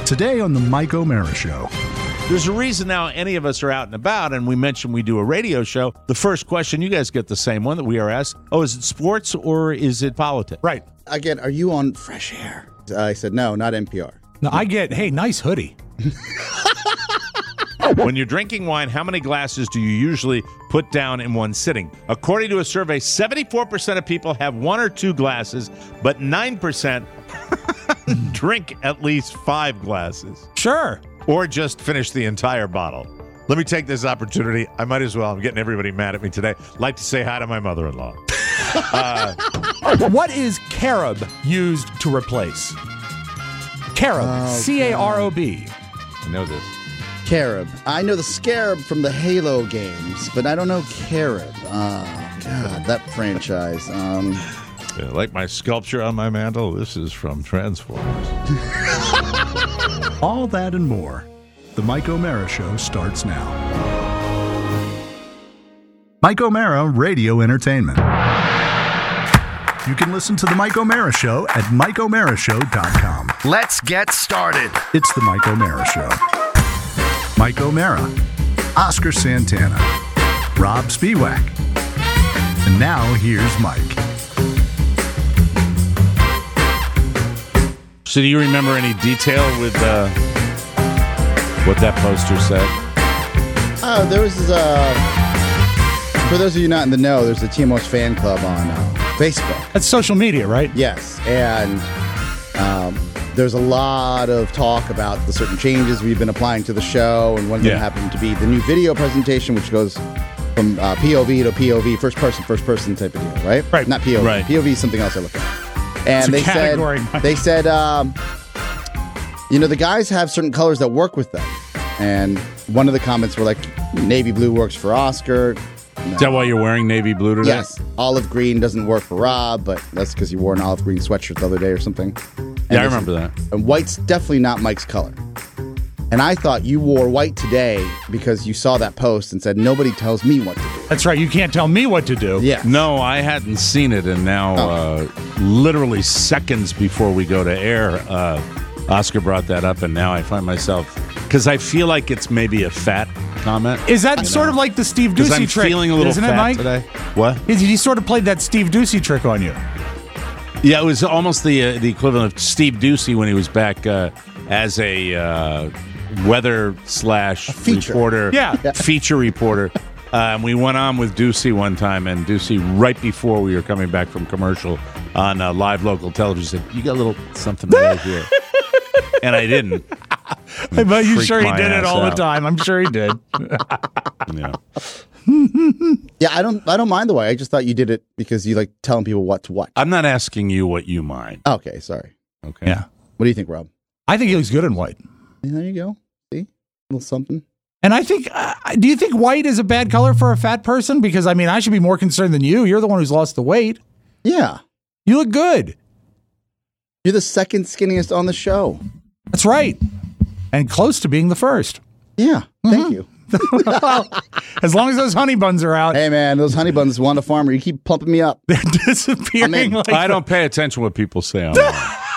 Today on the Mike O'Mara Show. There's a reason now any of us are out and about, and we mentioned we do a radio show. The first question, you guys get the same one that we are asked. Oh, is it sports or is it politics? Right. I get, are you on Fresh Air? I said, no, not NPR. No, I get, hey, nice hoodie. When you're drinking wine, how many glasses do you usually put down in one sitting? According to a survey, 74% of people have one or two glasses, but 9% drink at least 5 glasses. Sure. Or just finish the entire bottle. Let me take this opportunity. I might as well. I'm getting everybody mad at me today. Like to say hi to my mother-in-law. What is carob used to replace? Carob. C-A-R-O-B. I know this. Carob. I know the Scarab from the Halo games, but I don't know Carob. Oh, God, that franchise. Yeah, like my sculpture on my mantle, this is from Transformers. All that and more. The Mike O'Mara Show starts now. Mike O'Mara Radio Entertainment. You can listen to The Mike O'Mara Show at MikeO'MaraShow.com. Let's get started. It's The Mike O'Mara Show. Mike O'Mara, Oscar Santana, Rob Spiewak. And now here's Mike. So do you remember any detail with what that poster said? There was, for those of you not in the know, there's a TMOS fan club on Facebook. That's social media, right? Yes, and there's a lot of talk about the certain changes we've been applying to the show, and one of them happened to be the new video presentation, which goes from POV to POV, first person type of deal, right? Right. Not POV. Right. POV is something else I look at. And It's a category. they said, the guys have certain colors that work with them. And one of the comments were like, navy blue works for Oscar. Is that why you're wearing navy blue today? Yes. Olive green doesn't work for Rob, but that's because you wore an olive green sweatshirt the other day or something. Yeah, I remember that. And white's definitely not Mike's color. And I thought you wore white today because you saw that post and said, nobody tells me what to do. That's right. You can't tell me what to do. Yeah. No, I hadn't seen it, and now literally seconds before we go to air, Oscar brought that up, and now I find myself, because I feel like it's maybe a fat comment. Is that sort of like the Steve Because Ducey I'm trick? feeling a little isn't fat it, Mike? today. What? He sort of played that Steve Ducey trick on you. Yeah, it was almost the equivalent of Steve Ducey when he was back as a weather / reporter, feature reporter. We went on with Ducey one time, and Ducey, right before we were coming back from commercial on live local television, said, "You got a little something right here," and I didn't. But you sure he my did it ass all out. the time? I'm sure he did. Yeah. Yeah, I don't mind the way. I just thought you did it because you like telling people what's what. I'm not asking you what you mind. Okay, sorry. Okay. Yeah. What do you think, Rob? I think he looks good in white. Yeah, there you go. See? A little something. And I think, do you think white is a bad color for a fat person? Because, I mean, I should be more concerned than you. You're the one who's lost the weight. Yeah. You look good. You're the second skinniest on the show. That's right. And close to being the first. Yeah. Thank you. Well, as long as those honey buns are out, Hey, man, those honey buns, Wanda Farmer, you keep pumping me up. they're disappearing. I'm in. Like I don't pay attention to what people say online.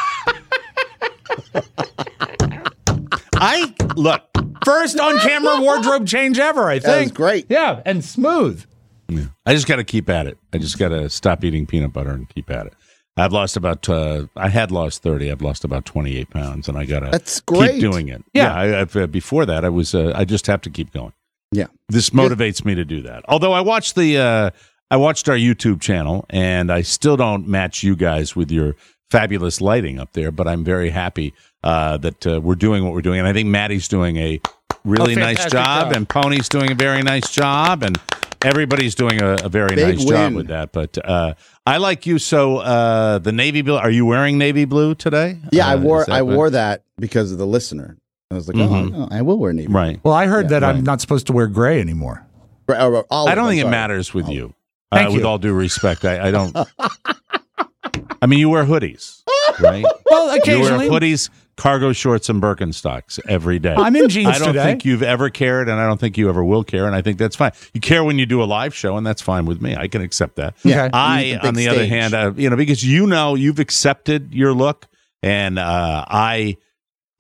Look. First on-camera wardrobe change ever, I think. That was great. Yeah, and smooth. Yeah. I just got to keep at it. I just got to stop eating peanut butter and keep at it. I've lost about, I had lost 30. I've lost about 28 pounds, and I got to That's great. keep doing it. Yeah. Before that, I just have to keep going. Yeah. This motivates me to do that. Although I watched our YouTube channel, and I still don't match you guys with your fabulous lighting up there, but I'm very happy that we're doing what we're doing. And I think Maddie's doing a really nice job, and Pony's doing a very nice job, and everybody's doing a very Big nice job win. with that. But I like you. So the navy blue, are you wearing navy blue today? Yeah, I is that wore that because of the listener. I was like, oh, I will wear navy. Right. Well, I heard that I'm right. not supposed to wear gray anymore. Olive, I don't I'm think it sorry. matters with you. Thank With you. all due respect, I don't. I mean, you wear hoodies, right? Well, You occasionally. wear hoodies, cargo shorts, and Birkenstocks every day. I'm in jeans I don't today. think you've ever cared, and I don't think you ever will care, and I think that's fine. You care when you do a live show, and that's fine with me. I can accept that. Yeah. I, The on big the other stage. hand, because you've accepted your look, and I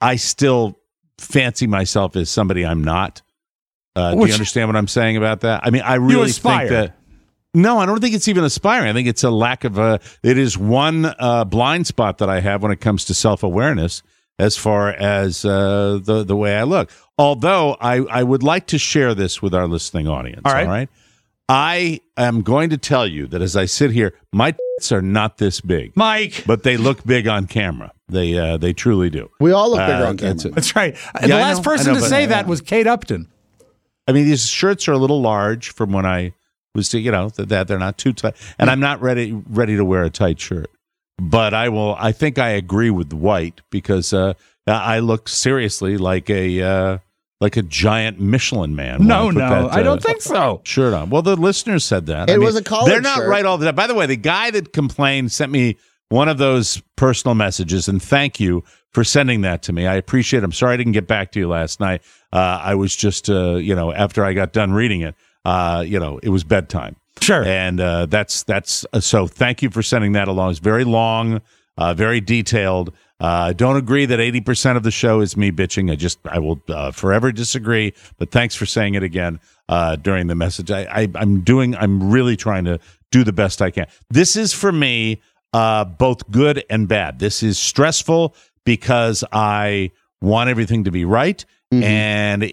I still fancy myself as somebody I'm not. Do you understand what I'm saying about that? I mean, I really think that. No, I don't think it's even aspiring. I think it's a lack of it is one blind spot that I have when it comes to self-awareness as far as the way I look. Although I would like to share this with our listening audience. All right? I am going to tell you that as I sit here, my tits are not this big, Mike, but they look big on camera. They truly do. We all look bigger on camera. That's right. The last person to say that was Kate Upton. I mean, these shirts are a little large from when I was, that they're not too tight, and I'm not ready to wear a tight shirt. But I will. I think I agree with White because I look seriously like a giant Michelin man. No, I don't think so. Shirt on. Well, the listeners said that. It was a collared They're not shirt. right all the time. By the way, the guy that complained sent me one of those personal messages, and thank you for sending that to me. I appreciate it. I'm sorry I didn't get back to you last night. I was just, after I got done reading it, it was bedtime. Sure. And that's so thank you for sending that along. It's very long, very detailed. Don't agree that 80% of the show is me bitching. I will forever disagree, but thanks for saying it again during the message. I'm really trying to do the best I can. This is for me both good and bad. This is stressful because I want everything to be right. Mm-hmm. And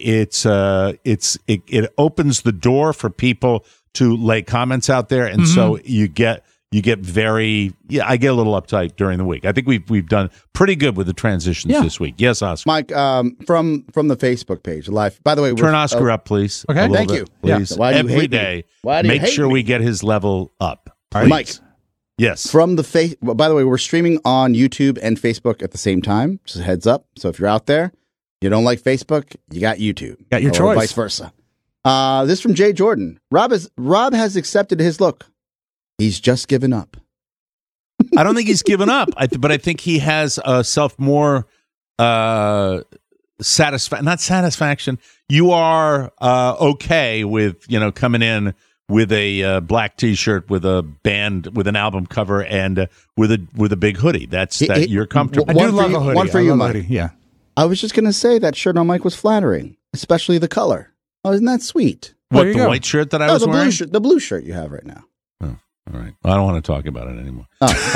it opens the door for people to lay comments out there, and so you get very I get a little uptight during the week. I think we've done pretty good with the transitions this week. Yes, Oscar. Mike, from the Facebook page live. By the way, turn Oscar up, please. Okay, thank you. Please, every day. Make sure we get his level up. All right, Mike. Yes. From the by the way, we're streaming on YouTube and Facebook at the same time. Just a heads up. So if you're out there, you don't like Facebook, you got YouTube. Got your choice. Vice versa. This from Jay Jordan. Rob has accepted his look. He's just given up. I don't think he's given up, but I think he has more not satisfaction. You are okay with coming in with a black T-shirt with a band with an album cover and with a big hoodie. You're comfortable. I do love a hoodie. One for you, Mike. Yeah. I was just gonna say that shirt on Mike was flattering, especially the color. Oh, isn't that sweet? What, the white shirt that I was wearing? The blue shirt you have right now. Oh, all right. I don't want to talk about it anymore.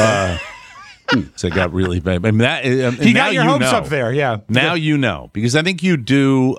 So it got really bad. I mean, he got your hopes up there, yeah. Now because I think you do,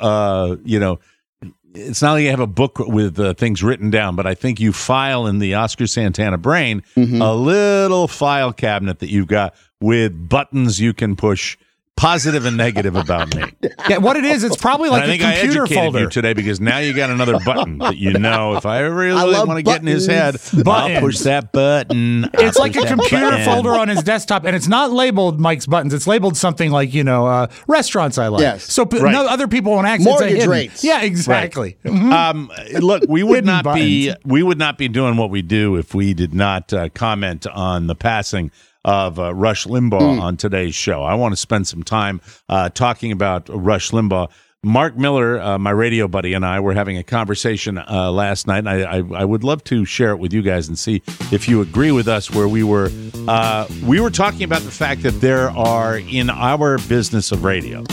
it's not like you have a book with things written down, but I think you file in the Oscar Santana brain a little file cabinet that you've got with buttons you can push positive and negative about me. Yeah, what it is, it's probably like a computer folder. I think I educated you today because now you got another button that if I really want to get in his head, I'll push that button. It's like a computer folder on his desktop, and it's not labeled Mike's buttons. It's labeled something like, restaurants I like. Yes. So no other people won't access mortgage rates. Yeah, exactly. Right. Mm-hmm. Look, we would not be doing what we do if we did not comment on the passing of Rush Limbaugh on today's show. I want to spend some time talking about Rush Limbaugh. Mark Miller, my radio buddy, and I were having a conversation last night, and I would love to share it with you guys and see if you agree with us, where we were talking about the fact that there are, in our business of radio,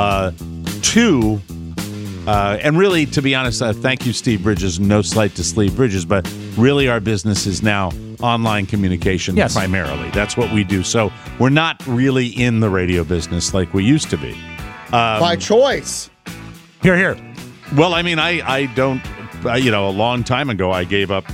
two, and really, to be honest, thank you, Steve Bridges, no slight to Steve Bridges, but really our business is now online communication primarily. That's what we do. So we're not really in the radio business like we used to be. By choice. Here. Well, I mean, I don't, a long time ago, I gave up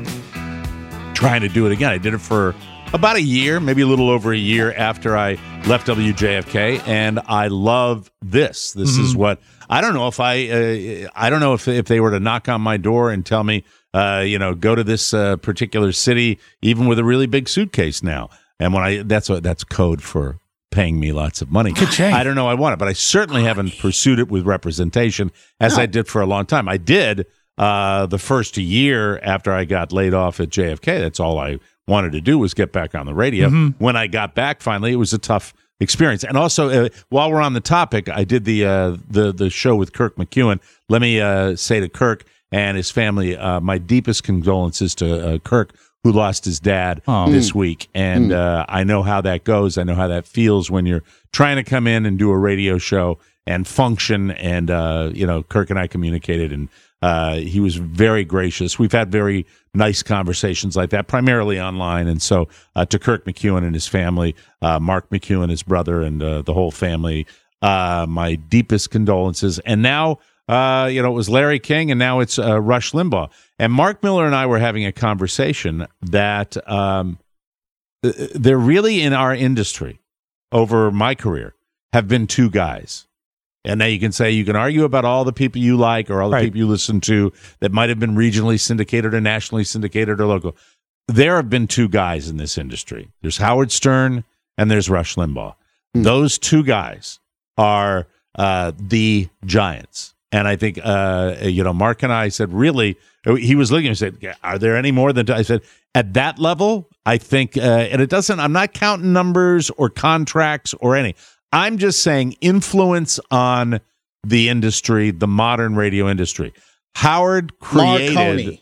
trying to do it again. I did it for about a year, maybe a little over a year after I left WJFK, and I love this. This is what, I don't know if I don't know if they were to knock on my door and tell me, go to this particular city, even with a really big suitcase now. And that's code for paying me lots of money. I don't know I want it, but I certainly haven't pursued it with representation as I did for a long time. I did the first year after I got laid off at JFK. That's all I wanted to do was get back on the radio. When I got back finally, it was a tough experience. And also, while we're on the topic, I did the show with Kirk McEwen. Let me say to Kirk and his family, my deepest condolences to Kirk, who lost his dad this week. And I know how that goes. I know how that feels when you're trying to come in and do a radio show and function. And, Kirk and I communicated, and he was very gracious. We've had very nice conversations like that, primarily online. And so to Kirk McEwen and his family, Mark McEwen, his brother, and the whole family, my deepest condolences. And now, it was Larry King, and now it's Rush Limbaugh. And Mark Miller and I were having a conversation that there really, in our industry, over my career, have been two guys. And now you can argue about all the people you like or all the people you listen to that might have been regionally syndicated or nationally syndicated or local. There have been two guys in this industry. There's Howard Stern and there's Rush Limbaugh. Those two guys are the giants. And I think, Mark and I said, really, he was looking and said, are there any more than, I said, at that level, I think, and it doesn't, I'm not counting numbers or contracts or any. I'm just saying influence on the industry, the modern radio industry. Howard created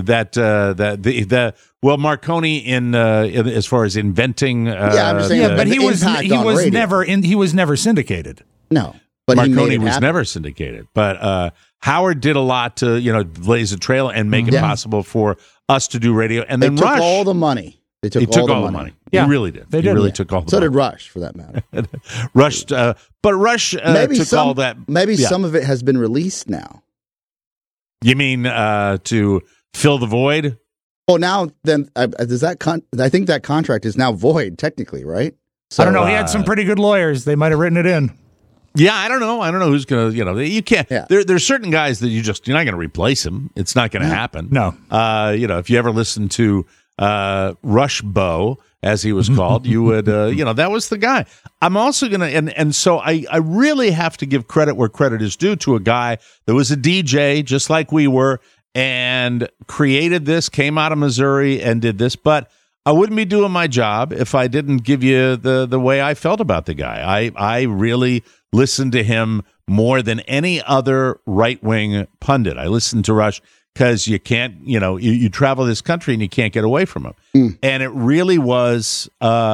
Marconi in as far as inventing. I'm just saying, but he was never syndicated. No. But Marconi was never syndicated, but Howard did a lot to blaze a trail and make it possible for us to do radio. And then took Rush, all the money. They took all the money. Yeah, he really did. They really took all the money. So did Rush, for that matter. Rush took all that. Maybe some of it has been released now. You mean to fill the void? Well, now then, I think that contract is now void technically, right? So, I don't know. He had some pretty good lawyers. They might have written it in. Yeah, I don't know. I don't know who's going to, you can't. Yeah. There's certain guys that you're not going to replace him. It's not going to happen. No. If you ever listen to Rush Bow, as he was called, you would, that was the guy. I'm also going to, and so I really have to give credit where credit is due to a guy that was a DJ, just like we were, and created this, came out of Missouri and did this. But I wouldn't be doing my job if I didn't give you the way I felt about the guy. I really listened to him more than any other right-wing pundit. I listened to Rush because you can't, you travel this country and you can't get away from him. And it really was,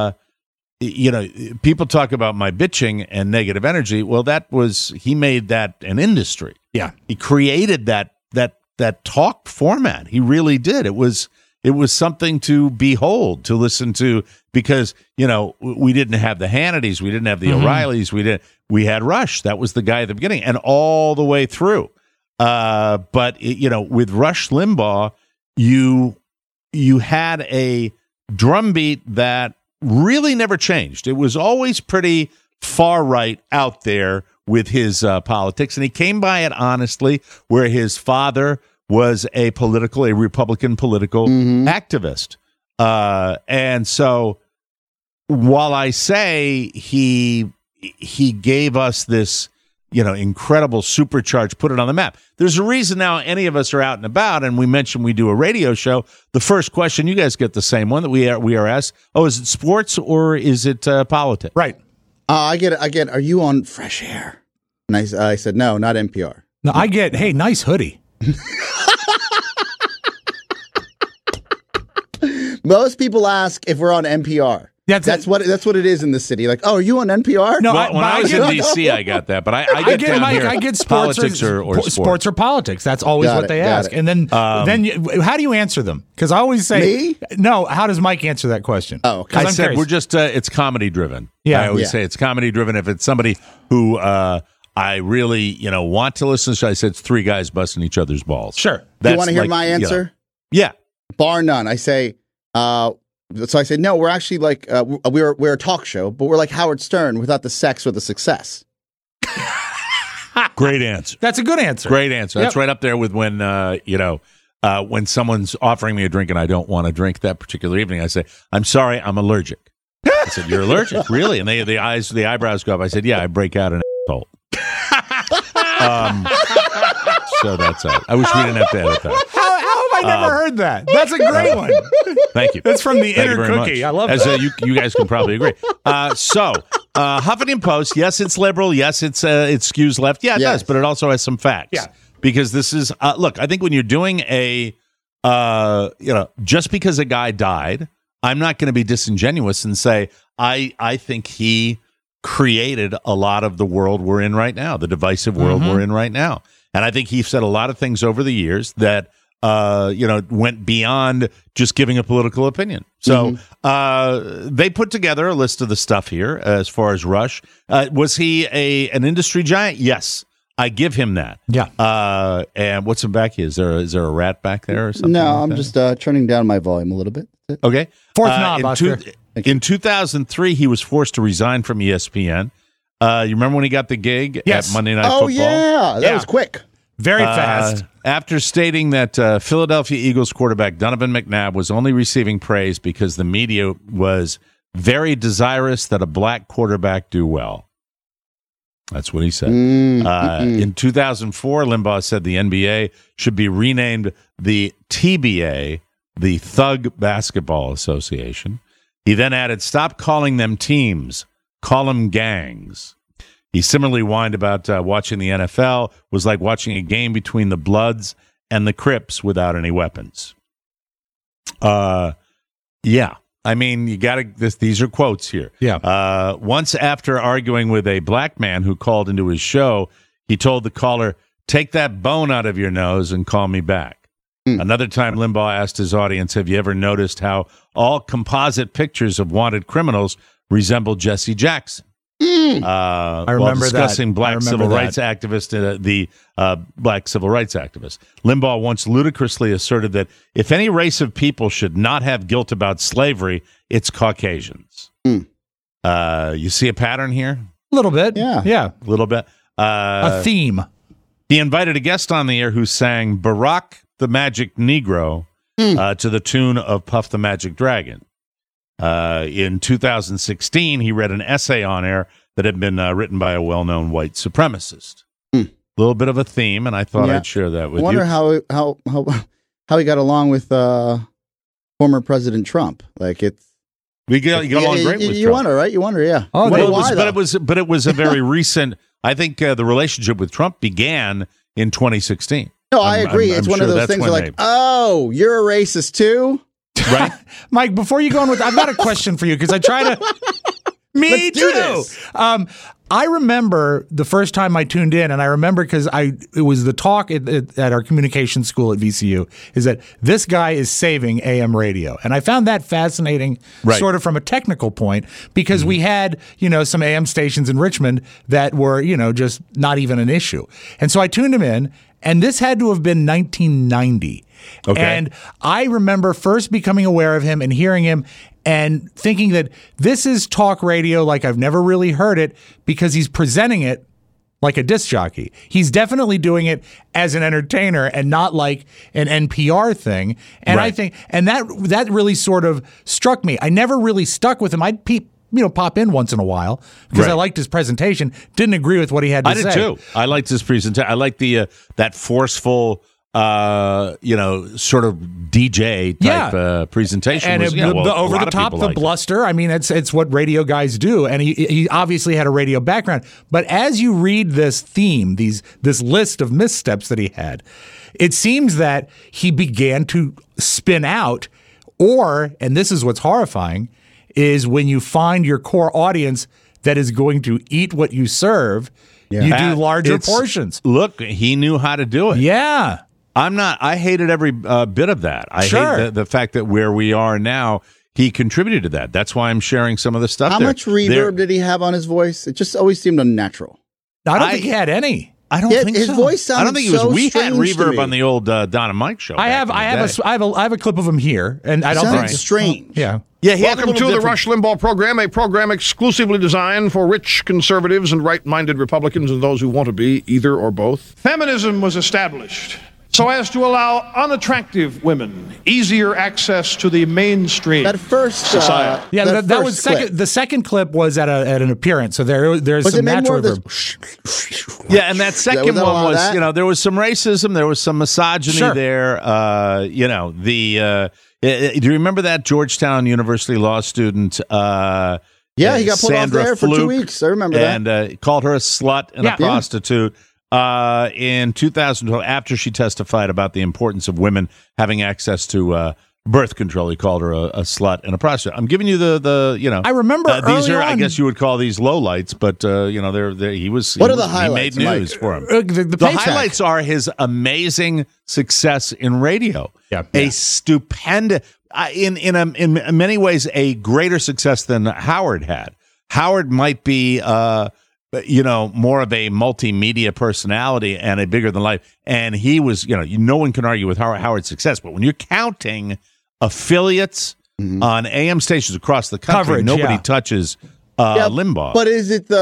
people talk about my bitching and negative energy. Well, he made that an industry. Yeah. He created that talk format. He really did. It was something to behold, to listen to, because, we didn't have the Hannitys, we didn't have the O'Reillys, we had Rush. That was the guy at the beginning and all the way through. But with Rush Limbaugh, you had a drumbeat that really never changed. It was always pretty far right out there with his politics, and he came by it honestly, where his father was a Republican political activist. And so while I say he gave us this, incredible supercharge, put it on the map, there's a reason now any of us are out and about, and we mentioned we do a radio show. The first question, you guys get the same one that we are asked. Oh, is it sports or is it politics? Right. I get it. Are you on Fresh Air? And I said, no, not NPR. No, I get, hey, nice hoodie. Most people ask if we're on NPR. That's what it is in the city. Like, oh, are you on NPR? No, when I was in D.C., I got that, but I get sports sports or politics. That's always what they ask. And then how do you answer them? Because I always say, me? No. How does Mike answer that question? Oh, okay. I said we're just it's comedy driven. Yeah, I always say it's comedy driven. If it's somebody who I really want to listen to, I said it's three guys busting each other's balls. Sure. Do you want to hear my answer? Yeah, bar none. I say. So I said, no, we're actually like, we're a talk show, but we're like Howard Stern without the sex or the success. Great answer. That's a good answer. Great answer. That's right up there with when, when someone's offering me a drink and I don't want to drink that particular evening, I say, I'm sorry, I'm allergic. I said, you're allergic? Really? And the eyebrows go up. I said, yeah, I break out an asshole. So that's it. I wish we didn't have to edit that. How have I never heard that? That's a great one. Thank you. That's from the Inner Cookie. Much. I love that. As you guys can probably agree. Huffington Post, yes, it's liberal. Yes, it skews left. Yeah, it does, but it also has some facts. Yeah. Because this is, look, I think when you're doing a just because a guy died, I'm not going to be disingenuous and say I think he created a lot of the world we're in right now, the divisive world we're in right now. And I think he said a lot of things over the years that went beyond just giving a political opinion. So they put together a list of the stuff here as far as Rush. Was he an industry giant? Yes. I give him that. Yeah. And what's in back here? Is there a rat back there or something? No, like I'm that? just turning down my volume a little bit. Okay. Fourth knob, Oscar. In 2003, he was forced to resign from ESPN. You remember when he got the gig at Monday Night Football? Oh, yeah. That was quick. Very fast. After stating that Philadelphia Eagles quarterback Donovan McNabb was only receiving praise because the media was very desirous that a black quarterback do well. That's what he said. In 2004, Limbaugh said the NBA should be renamed the TBA, the Thug Basketball Association. He then added, stop calling them teams, call them gangs. He similarly whined about watching the NFL was like watching a game between the Bloods and the Crips without any weapons. Yeah. I mean, you got to. These are quotes here. Yeah. Once after arguing with a black man who called into his show, he told the caller, "Take that bone out of your nose and call me back." Another time, Limbaugh asked his audience, "Have you ever noticed how all composite pictures of wanted criminals resemble Jesse Jackson?" I remember while discussing that. black civil rights activist, the black civil rights activist. Limbaugh once ludicrously asserted that if any race of people should not have guilt about slavery, it's Caucasians. You see a pattern here? A little bit. Yeah. A little bit. A theme. He invited a guest on the air who sang Barack the Magic Negro to the tune of Puff the Magic Dragon. In 2016, he read an essay on air that had been written by a well-known white supremacist. A little bit of a theme, and I thought I'd share that with you. I wonder how he got along with former President Trump. Like he got along great with Trump. You wonder, right? You wonder, yeah. Oh, but it was a very recent. I think the relationship with Trump began in 2016. No, I agree. It's one of those things where like, oh, you're a racist too. Right, Mike. Before you go on with, I've got a question for you because I try to. Me Let's too. do this. I remember the first time I tuned in, and I remember because it was the talk at our communication school at VCU is that this guy is saving AM radio, and I found that fascinating, sort of from a technical point, because we had some AM stations in Richmond that were just not even an issue, and so I tuned him in, and this had to have been 1990. Okay. And I remember first becoming aware of him and hearing him and thinking that this is talk radio like I've never really heard it because he's presenting it like a disc jockey. He's definitely doing it as an entertainer and not like an NPR thing. And I think, and that really sort of struck me. I never really stuck with him. I'd pop in once in a while because I liked his presentation. Didn't agree with what he had to say. I did too. I liked his presentation. I liked the that forceful, sort of DJ type presentation. And the over the top, the bluster. I mean, it's what radio guys do. And he obviously had a radio background. But as you read this theme, this list of missteps that he had, it seems that he began to spin out, and this is what's horrifying, is when you find your core audience that is going to eat what you serve, you do larger portions. Look, he knew how to do it. Yeah. I hated every bit of that. I hate the fact that where we are now, he contributed to that. That's why I'm sharing some of the stuff. How much reverb did he have on his voice? It just always seemed unnatural. I don't think he had any. I don't think his so. voice sounded I don't think it was. We had reverb me. on the old Don and Mike show. I have a clip of him here, and I don't think strange. Yeah. Welcome to the Rush Limbaugh program, a program exclusively designed for rich conservatives and right-minded Republicans and those who want to be either or both. Feminism was established so as to allow unattractive women easier access to the mainstream. That first society. That was second. The second clip was at an appearance, so there's some natural reverb. Yeah, and that second one was, there was some racism, there was some misogyny there. Do you remember that Georgetown University law student? He got put Sandra off there for 2 weeks. I remember that. And called her a slut and a prostitute. in 2012, after she testified about the importance of women having access to birth control. He called her a slut and a prostitute. I'm giving you the I remember these early are, on, I guess you would call these lowlights, but he was. What are the highlights? He made news for him. The highlights are his amazing success in radio. Yeah. A stupendous, in many ways, a greater success than Howard had. Howard might be, more of a multimedia personality and a bigger than life. And he was, no one can argue with Howard's success. But when you're counting affiliates on AM stations across the country, nobody touches Limbaugh. But is it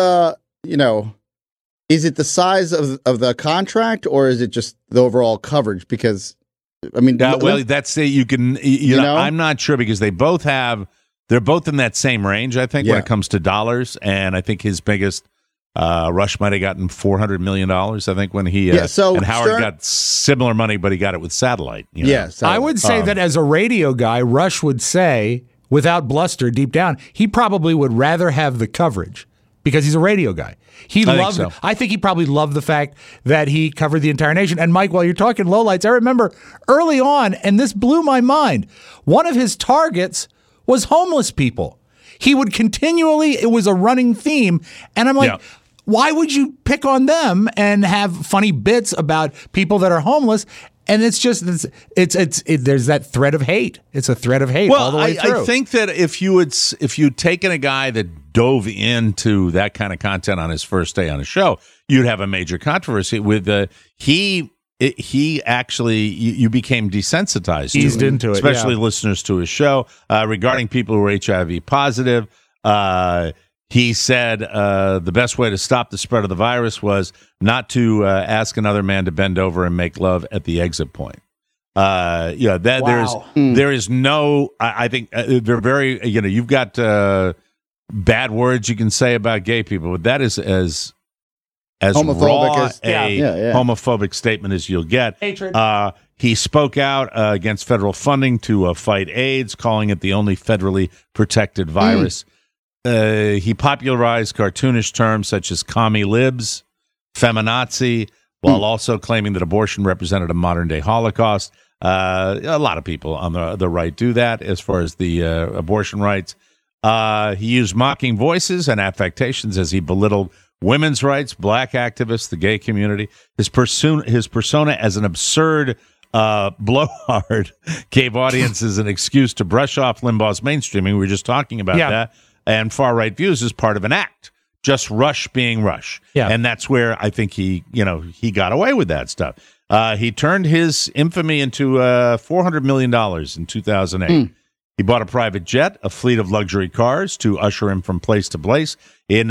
the size of the contract, or is it just the overall coverage? Because that's you can. I'm not sure, because they're both in that same range, I think, when it comes to dollars. And I think his biggest Rush might have gotten $400 million, I think, when he and Howard got similar money, but he got it with satellite. Yes, I would say that as a radio guy, Rush would say, without bluster, deep down, he probably would rather have the coverage because he's a radio guy. I think he probably loved the fact that he covered the entire nation. And Mike, while you're talking lowlights, I remember early on, and this blew my mind, one of his targets was homeless people. He would continually, it was a running theme, and I'm like, why would you pick on them and have funny bits about people that are homeless? And it's just, there's that thread of hate. It's a thread of hate all the way through. I think that if you'd taken a guy that dove into that kind of content on his first day on a show, you'd have a major controversy with he actually, you became desensitized eased into it, especially listeners to his show regarding people who are HIV positive. He said the best way to stop the spread of the virus was not to ask another man to bend over and make love at the exit point. There is no. I think they're very. You've got bad words you can say about gay people, but that is as homophobic homophobic statement as you'll get. Hatred. He spoke out against federal funding to fight AIDS, calling it the only federally protected virus. He popularized cartoonish terms such as commie libs, feminazi, while also claiming that abortion represented a modern-day Holocaust. A lot of people on the right do that as far as the abortion rights. He used mocking voices and affectations as he belittled women's rights, black activists, the gay community. His persona as an absurd blowhard gave audiences an excuse to brush off Limbaugh's mainstreaming. We were just talking about that. And far-right views as part of an act. Just Rush being Rush. Yeah. And that's where I think he got away with that stuff. He turned his infamy into $400 million in 2008. He bought a private jet, a fleet of luxury cars to usher him from place to place. In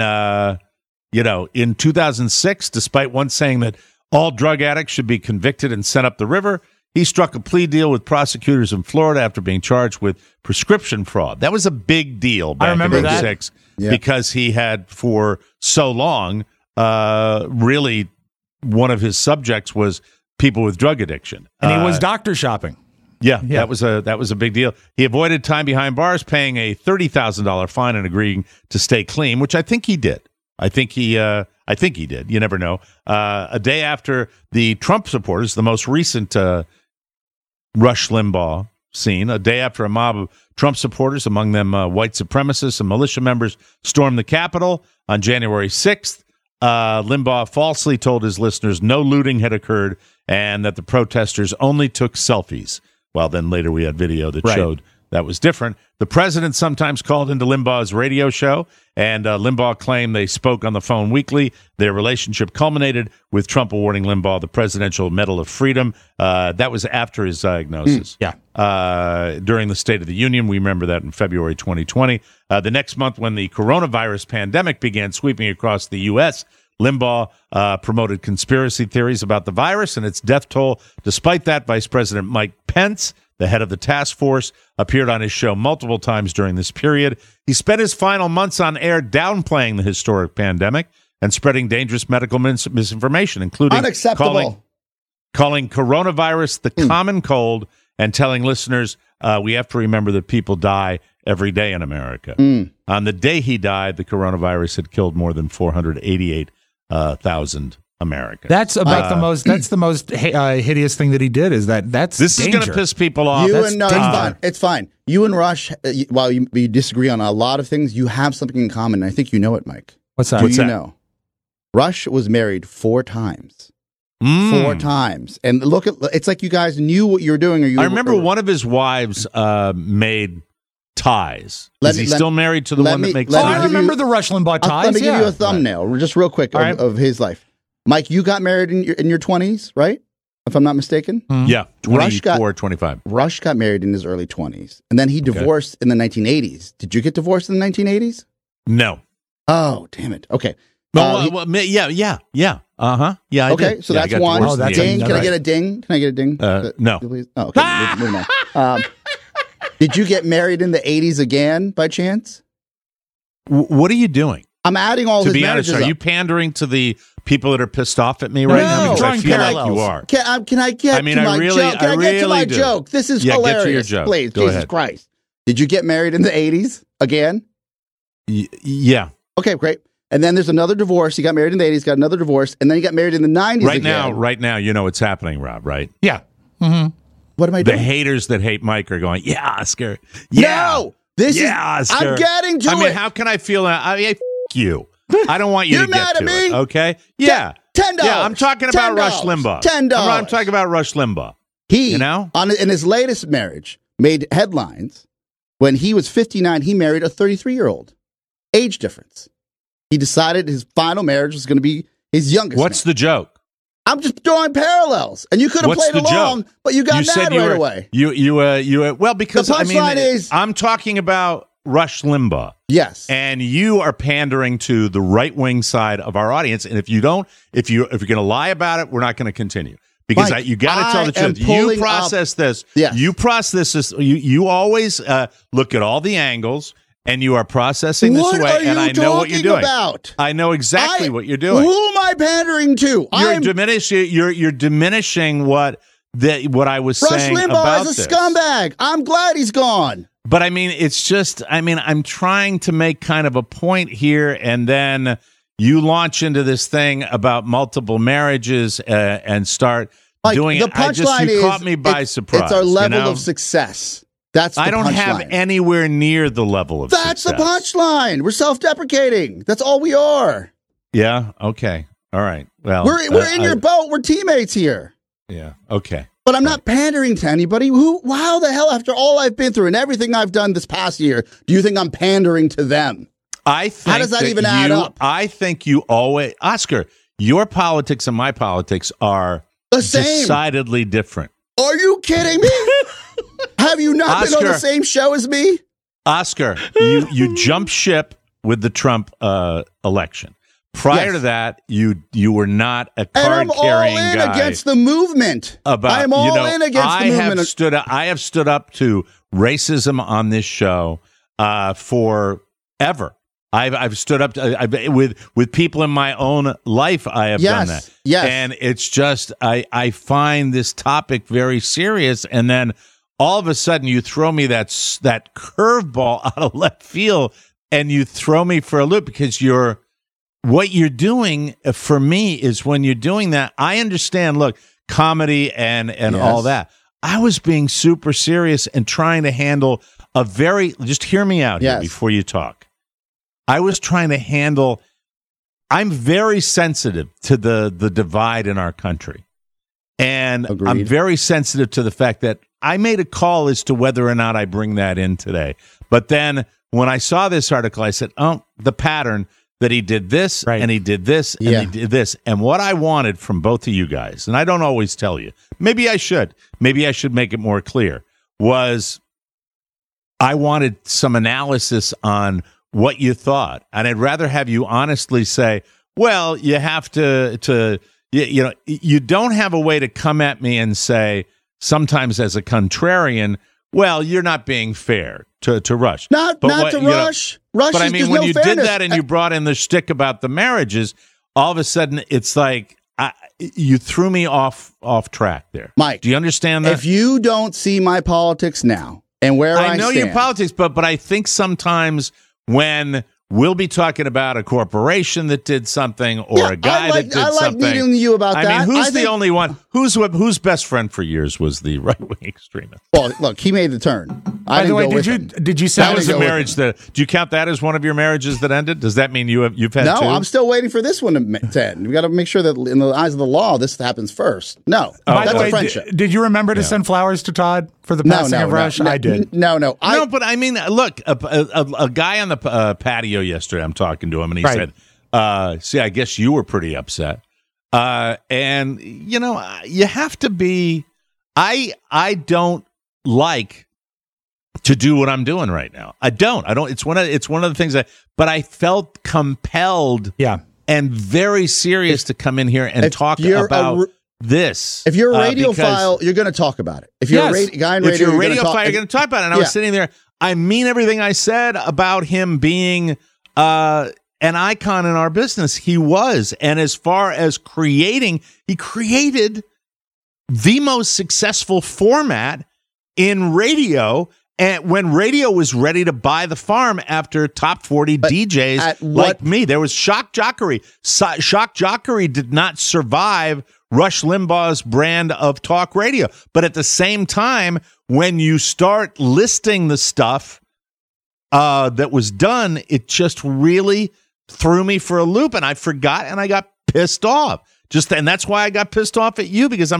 2006, despite once saying that all drug addicts should be convicted and sent up the river, he struck a plea deal with prosecutors in Florida after being charged with prescription fraud. That was a big deal back in 2006 because he had, for so long, really one of his subjects was people with drug addiction. And he was doctor shopping. Yeah, that was a big deal. He avoided time behind bars, paying a $30,000 fine and agreeing to stay clean, which I think he did. I think he did. You never know. A day after the Trump supporters, the most recent Rush Limbaugh scene, a day after a mob of Trump supporters, among them white supremacists and militia members, stormed the Capitol on January 6th, Limbaugh falsely told his listeners no looting had occurred and that the protesters only took selfies. Well, then later we had video that showed that was different. The president sometimes called into Limbaugh's radio show, and Limbaugh claimed they spoke on the phone weekly. Their relationship culminated with Trump awarding Limbaugh the Presidential Medal of Freedom. That was after his diagnosis. During the State of the Union, we remember that in February 2020. The next month, when the coronavirus pandemic began sweeping across the U.S., Limbaugh promoted conspiracy theories about the virus and its death toll. Despite that, Vice President Mike Pence, the head of the task force, appeared on his show multiple times during this period. He spent his final months on air downplaying the historic pandemic and spreading dangerous medical misinformation, including calling coronavirus the common cold and telling listeners we have to remember that people die every day in America. On the day he died, the coronavirus had killed more than 488,000 Americans. That's about That's the most hideous thing that he did. Is that's this danger. is going to piss people off. It's fine. You and Rush, while you disagree on a lot of things, you have something in common. And I think you know it, Mike. What's that? Do you know? Rush was married 4 times. 4 times. And look at it's like you guys knew what you were doing. I remember one of his wives made ties. Is he still married to the one that makes ties? I remember the Rush Limbaugh ties. Let me give you a thumbnail, just real quick, of his life. Mike, you got married in your 20s, right? If I'm not mistaken? Yeah, 24, 25. Rush got married in his early 20s. And then he divorced in the 1980s. Did you get divorced in the 1980s? No. Oh, damn it. Okay. Yeah. Yeah, okay, so that's one. Ding. Can I get a ding? Can I get a ding? No. Please? Oh, okay. Moving on. Did you get married in the 80s again, by chance? What are you doing? I'm adding all his marriages. To be honest, are you pandering to the people that are pissed off at me right now? Because I feel like you are. Can I get to my joke? Can I get to my joke? This is hilarious. Get to your joke. Please, Jesus ahead. Christ. Did you get married in the 80s again? Yeah. Okay, great. And then there's another divorce. He got married in the 80s, got another divorce, and then he got married in the 90s Right now, you know what's happening, Rob, right? Yeah. Mm-hmm. What am I doing? The haters that hate Mike are going, yeah, Oscar. Yeah. No! Oscar. I'm getting to it. I mean, how can I feel that? F you. I don't want you to get to it, okay? Yeah. $10. Yeah, I'm talking about Rush Limbaugh. $10. I'm talking about Rush Limbaugh. He, in his latest marriage, made headlines. When he was 59, he married a 33-year-old. Age difference. He decided his final marriage was going to be his youngest. What's the joke? I'm just drawing parallels, and you could have played along, but you got mad right away. Well, because the punchline is I'm talking about Rush Limbaugh. Yes, and you are pandering to the right wing side of our audience, and if you're going to lie about it, we're not going to continue. Because Mike, you got to tell the truth. You process this. Yes. You process this. You always look at all the angles. And you are processing this away, and I know what you're doing. I know exactly what you're doing. Who am I pandering to? You're diminishing what I was saying about Rush Limbaugh is a scumbag. I'm glad he's gone. But I mean, it's just, I'm trying to make kind of a point here, and then you launch into this thing about multiple marriages and start doing it. You caught me by surprise. It's our level of success. I don't have anywhere near the level of That's success. The punchline. We're self-deprecating. That's all we are. Yeah. Okay. All right. Well, we're in your boat. We're teammates here. Yeah. Okay. But I'm not pandering to anybody. How the hell, after all I've been through and everything I've done this past year, do you think I'm pandering to them? How does that even add up? I think you always, Oscar, your politics and my politics are the same. Decidedly different. Are you kidding me? Have you not been on the same show as me? Oscar, you jumped ship with the Trump election. Prior to that, you were not a card-carrying guy. And I'm all in against the movement. I'm all in against the movement. I have stood up to racism on this show forever. I've stood up with people in my own life. I have done that. Yes. And it's just I find this topic very serious, and then all of a sudden you throw me that curveball out of left field, and you throw me for a loop because what you're doing for me is when you're doing that. I understand. Look, comedy and all that. I was being super serious and trying to handle just hear me out here before you talk. I was trying to handle. I'm very sensitive to the divide in our country, and Agreed. I'm very sensitive to the fact that I made a call as to whether or not I bring that in today. But then when I saw this article, I said, "Oh, the pattern that he did this and he did this and he did this." And what I wanted from both of you guys, and I don't always tell you, maybe I should make it more clear, was I wanted some analysis on what you thought. And I'd rather have you honestly say, well, you have to you don't have a way to come at me and say, sometimes as a contrarian, well, you're not being fair to Rush. Not to Rush. Rush, but I mean, when you did that and you brought in the shtick about the marriages, all of a sudden it's like you threw me off track there. Mike, do you understand that? If you don't see my politics now and where I know stand, your politics, but I think sometimes when we'll be talking about a corporation that did something or a guy that did something. I like meeting you about that. I mean, who's the only one? Whose best friend for years was the right-wing extremist? Well, look, he made the turn. By the way, did you say that was a marriage that? Do you count that as one of your marriages that ended? Does that mean you've had two? No, I'm still waiting for this one to end. We got to make sure that in the eyes of the law, this happens first. No, that's a friendship. Did you remember to send flowers to Todd for the passing of Rush? I did. No. But I mean, look, a guy on the patio yesterday, I'm talking to him, and he said, see, I guess you were pretty upset. And, you know, you have to be, I don't like to do what I'm doing right now. I don't. It's one of the things but I felt compelled and very serious to come in here and talk about this. If you're a radiophile, you're going to talk about it. If you're a guy in radio, you're going to talk about it. And I was sitting there. I mean everything I said about him being an icon in our business. He was. And as far as he created the most successful format in radio. And when radio was ready to buy the farm after top 40 DJs like me, there was shock jockery. Shock jockery did not survive Rush Limbaugh's brand of talk radio. But at the same time, when you start listing the stuff that was done, it just really threw me for a loop, and I forgot, and I got pissed off. And that's why I got pissed off at you, because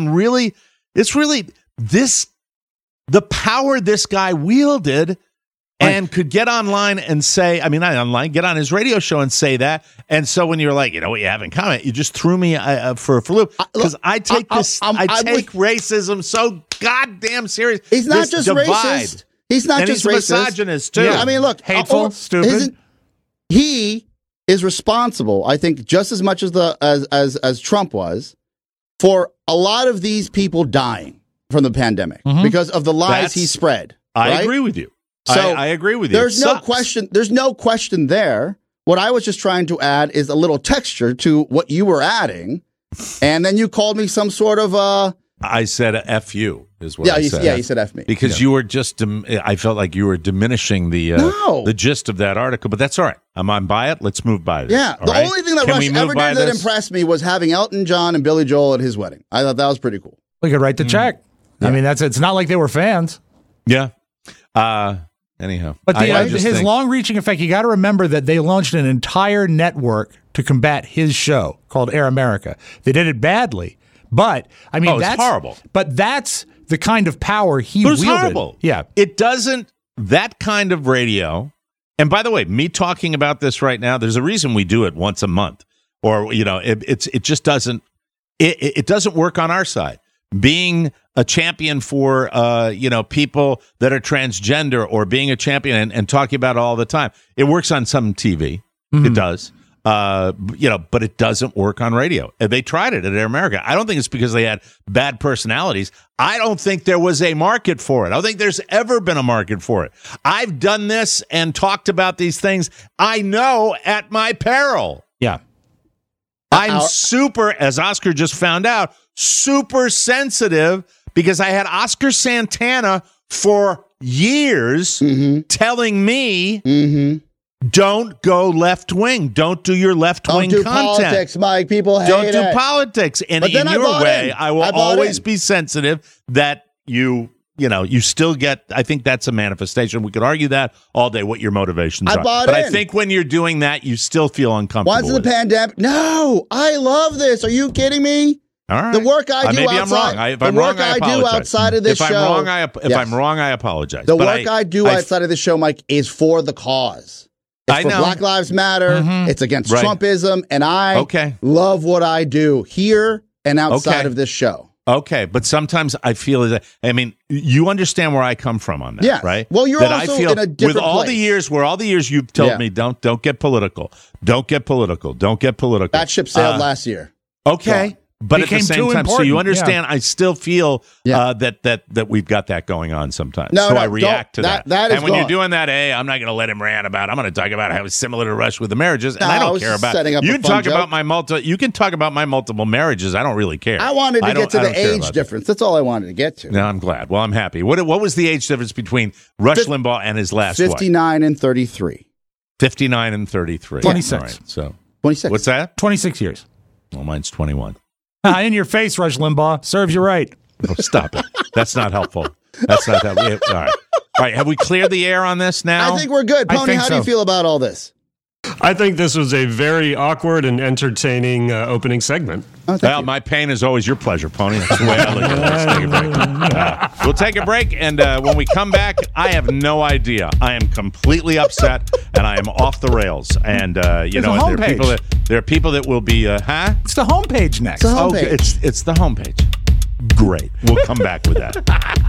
the power this guy wielded and could get online and say, not online, get on his radio show and say that. And so when you're like, you know what you have in common, you just threw me for a loop. Because I take racism so goddamn serious. He's not just racist. He's not just racist. He's misogynist, too. Yeah, look. Hateful, stupid. He is responsible, I think, just as much as Trump was, for a lot of these people dying from the pandemic because of the lies he spread. I agree with you. So I agree with you. There's no question. There's no question there. What I was just trying to add is a little texture to what you were adding, and then you called me some sort of. I said F you is what I said. Yeah, you said F me. Because you were just, I felt like you were diminishing the gist of that article, but that's all right. I'm by it. Let's move by this. Yeah, the only thing that Rush ever did that impressed me was having Elton John and Billy Joel at his wedding. I thought that was pretty cool. We could write the check. Yeah. It's not like they were fans. Yeah. Anyhow. But his long-reaching effect, you got to remember that they launched an entire network to combat his show called Air America. They did it badly. But that's horrible. But that's the kind of power he wielded. It was horrible. Yeah, it doesn't. That kind of radio. And by the way, me talking about this right now, there's a reason we do it once a month, or it just doesn't. It doesn't work on our side. Being a champion for people that are transgender, or being a champion and talking about it all the time. It works on some TV. It does. But it doesn't work on radio. They tried it at Air America. I don't think it's because they had bad personalities. I don't think there was a market for it. I don't think there's ever been a market for it. I've done this and talked about these things. I know at my peril. Yeah. I'm super, as Oscar just found out, super sensitive, because I had Oscar Santana for years telling me, don't go left wing. Don't do your left wing content. Don't do politics, Mike. People hate it. Don't do politics. And in your way, I will always be sensitive that you still get. I think that's a manifestation. We could argue that all day, what your motivations are. But I think when you're doing that, you still feel uncomfortable. Once in the pandemic, no, I love this. Are you kidding me? All right. The work I do maybe outside. I'm wrong. If I'm wrong, I apologize. do outside of this show. If I'm wrong, I apologize. The work I do outside of this show, Mike, is for the cause. It's for Black Lives Matter. It's against Trumpism, and I love what I do here and outside of this show. Okay, but sometimes I feel that. You understand where I come from on that, right? Well, you're also in a different with all the years you've told me, don't get political, don't get political, don't get political. That ship sailed last year. Okay. But at the same time, so you understand, I still feel that we've got that going on sometimes. I react to that. And when you're doing that, I'm not going to let him rant about. I'm going to talk about how it's similar to Rush with the marriages, and I don't care about. You can talk about my multiple marriages. I don't really care. I wanted to get to the age difference. That's all I wanted to get to. No, I'm glad. Well, I'm happy. What was the age difference between Rush Limbaugh and his last wife? 59 and 33. 59 and 33. 26. All right, so 26. What's that? 26 years. Well, mine's 21. In your face, Rush Limbaugh. Serves you right. Oh, stop it. That's not helpful. That's not that. All right. All right. Have we cleared the air on this now? I think we're good. Pony, how do you feel about all this? I think this was a very awkward and entertaining opening segment. Well, my pain is always your pleasure, Pony. That's the way I look at it. Let's take a break. We'll take a break, and when we come back, I have no idea. I am completely upset, and I am off the rails. And you know, there are people that will be, huh? It's the homepage next. It's the homepage. Okay, it's the homepage. Great. We'll come back with that.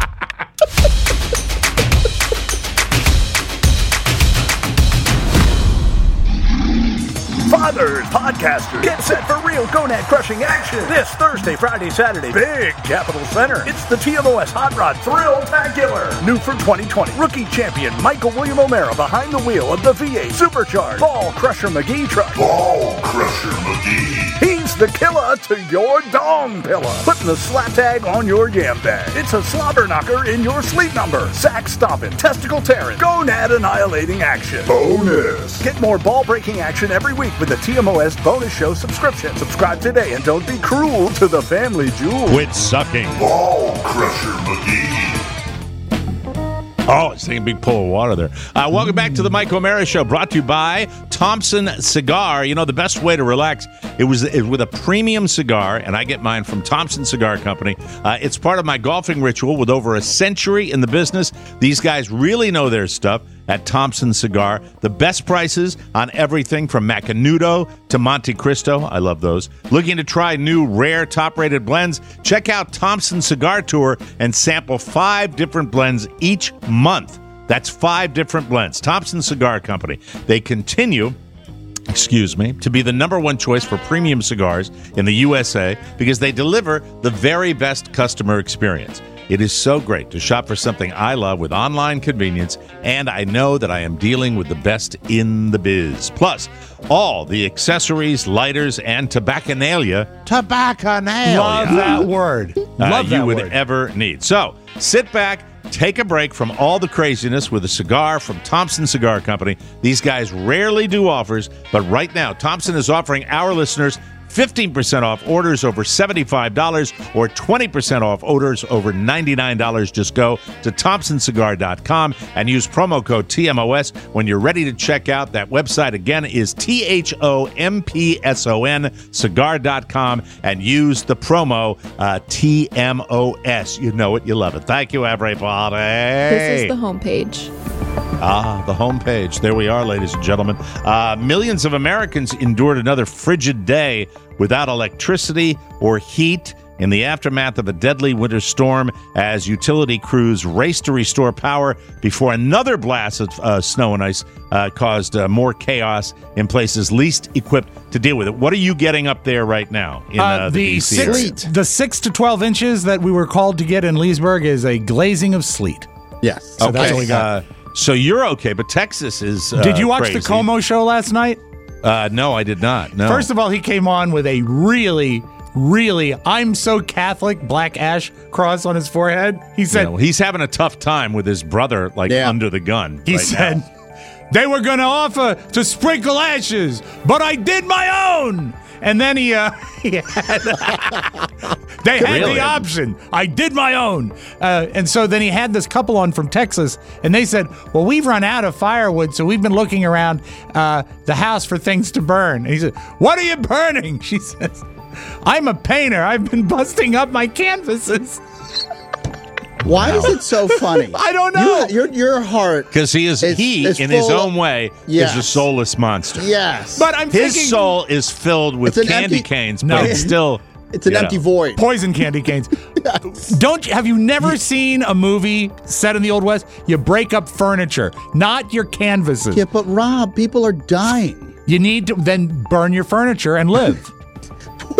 Fathers, podcasters, get set for real gonad-crushing action this Thursday, Friday, Saturday. Big Capital Center. It's the TMOS Hot Rod Thrill-tacular. New for 2020. Rookie champion Michael William O'Mara behind the wheel of the V8 Supercharged Ball Crusher McGee truck. Ball Crusher McGee. He's the killer to your dong pillar. Putting the slap tag on your yam bag. It's a slobber knocker in your sleep number. Sack stomping, testicle tearing, gonad annihilating action. Bonus. Get more ball breaking action every week with the TMOS Bonus Show subscription. Subscribe today and don't be cruel to the family jewel. Quit sucking. Ball Crusher McGee. Oh, it's taking a big pull of water there. Welcome back to the Mike O'Mara Show, brought to you by Thompson Cigar. You know, the best way to relax it was with a premium cigar, and I get mine from Thompson Cigar Company. It's part of my golfing ritual. With over a century in the business, these guys really know their stuff at Thompson Cigar. The best prices on everything from Macanudo to Monte Cristo. I love those. Looking to try new rare top-rated blends? Check out Thompson Cigar Tour and sample 5 different blends each month. That's 5 different blends. Thompson Cigar Company. They continue to be the #1 choice for premium cigars in the USA because they deliver the very best customer experience. It is so great to shop for something I love with online convenience, and I know that I am dealing with the best in the biz. Plus, all the accessories, lighters, and tobacconalia. Love that word. Love that you would word. ever need. So, sit back, take a break from all the craziness with a cigar from Thompson Cigar Company. These guys rarely do offers, but right now, Thompson is offering our listeners 15% off orders over $75 or 20% off orders over $99. Just go to ThompsonCigar.com and use promo code TMOS when you're ready to check out. That website again is THOMPSON cigar.com and use the promo TMOS. You know it, you love it. Thank you, everybody. This is the homepage. The homepage. There we are, ladies and gentlemen. Millions of Americans endured another frigid day without electricity or heat in the aftermath of a deadly winter storm as utility crews raced to restore power before another blast of snow and ice caused more chaos in places least equipped to deal with it. What are you getting up there right now in the DC area? The 6 to 12 inches that we were called to get in Leesburg is a glazing of sleet. Yes. So that's what we got. So you're okay, but Texas is Did you watch crazy. the Como show last night? No, I did not. No. First of all, he came on with a really, I'm so Catholic black ash cross on his forehead. He said he's having a tough time with his brother, under the gun. He said they were going to offer to sprinkle ashes, but I did my own. And then they had the option. I did my own. And so then he had this couple on from Texas, and they said, well, we've run out of firewood, so we've been looking around the house for things to burn. And he said, what are you burning? She says, I'm a painter. I've been busting up my canvases. Why is it so funny? I don't know. Your heart, because he is in his own way is a soulless monster. Yes, but I'm his thinking, soul is filled with candy canes, but it's still it's an empty void. Poison candy canes. Yes. Have you never seen a movie set in the Old West? You break up furniture, not your canvases. Yeah, but Rob, people are dying. You need to then burn your furniture and live.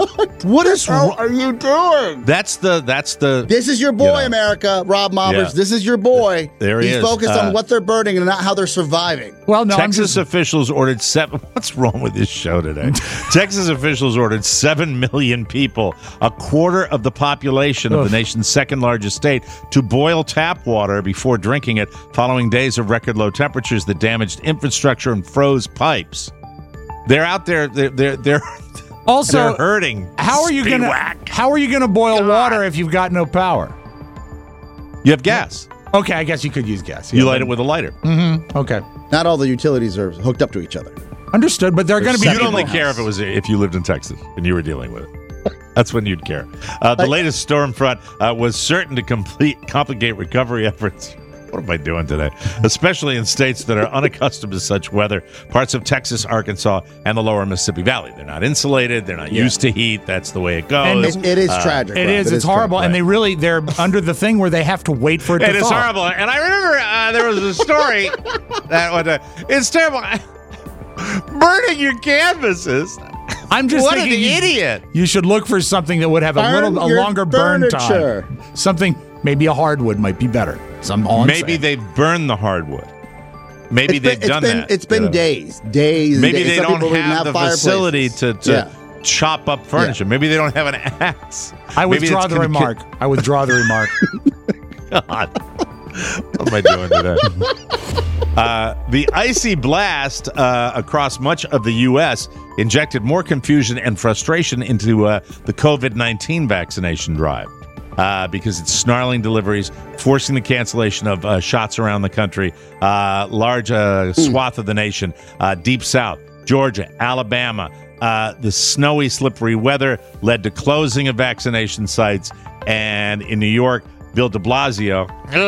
What is What are you doing? That's the. This is your boy, America, Rob Mobbers. Yeah. This is your boy. There he He's is. focused on what they're burning and not how they're surviving. Well, no, Texas officials ordered 7. What's wrong with this show today? Texas officials ordered 7 million people, a quarter of the population of the nation's second largest state, to boil tap water before drinking it, following days of record low temperatures that damaged infrastructure and froze pipes. They're out there. They're also they're hurting. How are you gonna boil water if you've got no power? You have gas. Okay, I guess you could use gas. You light it with a lighter. Mm-hmm. Okay. Not all the utilities are hooked up to each other. Understood, but they're going to be. You'd only care if you lived in Texas and you were dealing with it. That's when you'd care. The latest storm front was certain to complicate recovery efforts. What am I doing today? Especially in states that are unaccustomed to such weather. Parts of Texas, Arkansas, and the lower Mississippi Valley. They're not insulated. They're not used to heat. That's the way it goes. And it is tragic. It is. It's horrible. Tragic. And they're under the thing where they have to wait for it to thaw. It is horrible. And I remember there was a story that it's terrible. Burning your canvases. I'm just what thinking an idiot. You should look for something that would have a longer burn time. Something, maybe a hardwood might be better. Maybe they've burned the hardwood. Maybe they've done that. It's been days. Maybe they Some don't have the facility to chop up furniture. Maybe they don't have an axe. I withdraw the remark. God. What am I doing today? The icy blast across much of the U.S. injected more confusion and frustration into the COVID-19 vaccination drive because it's snarling deliveries, forcing the cancellation of shots around the country, large swath of the nation, deep south, Georgia, Alabama. The snowy, slippery weather led to closing of vaccination sites, and in New York, Bill de Blasio,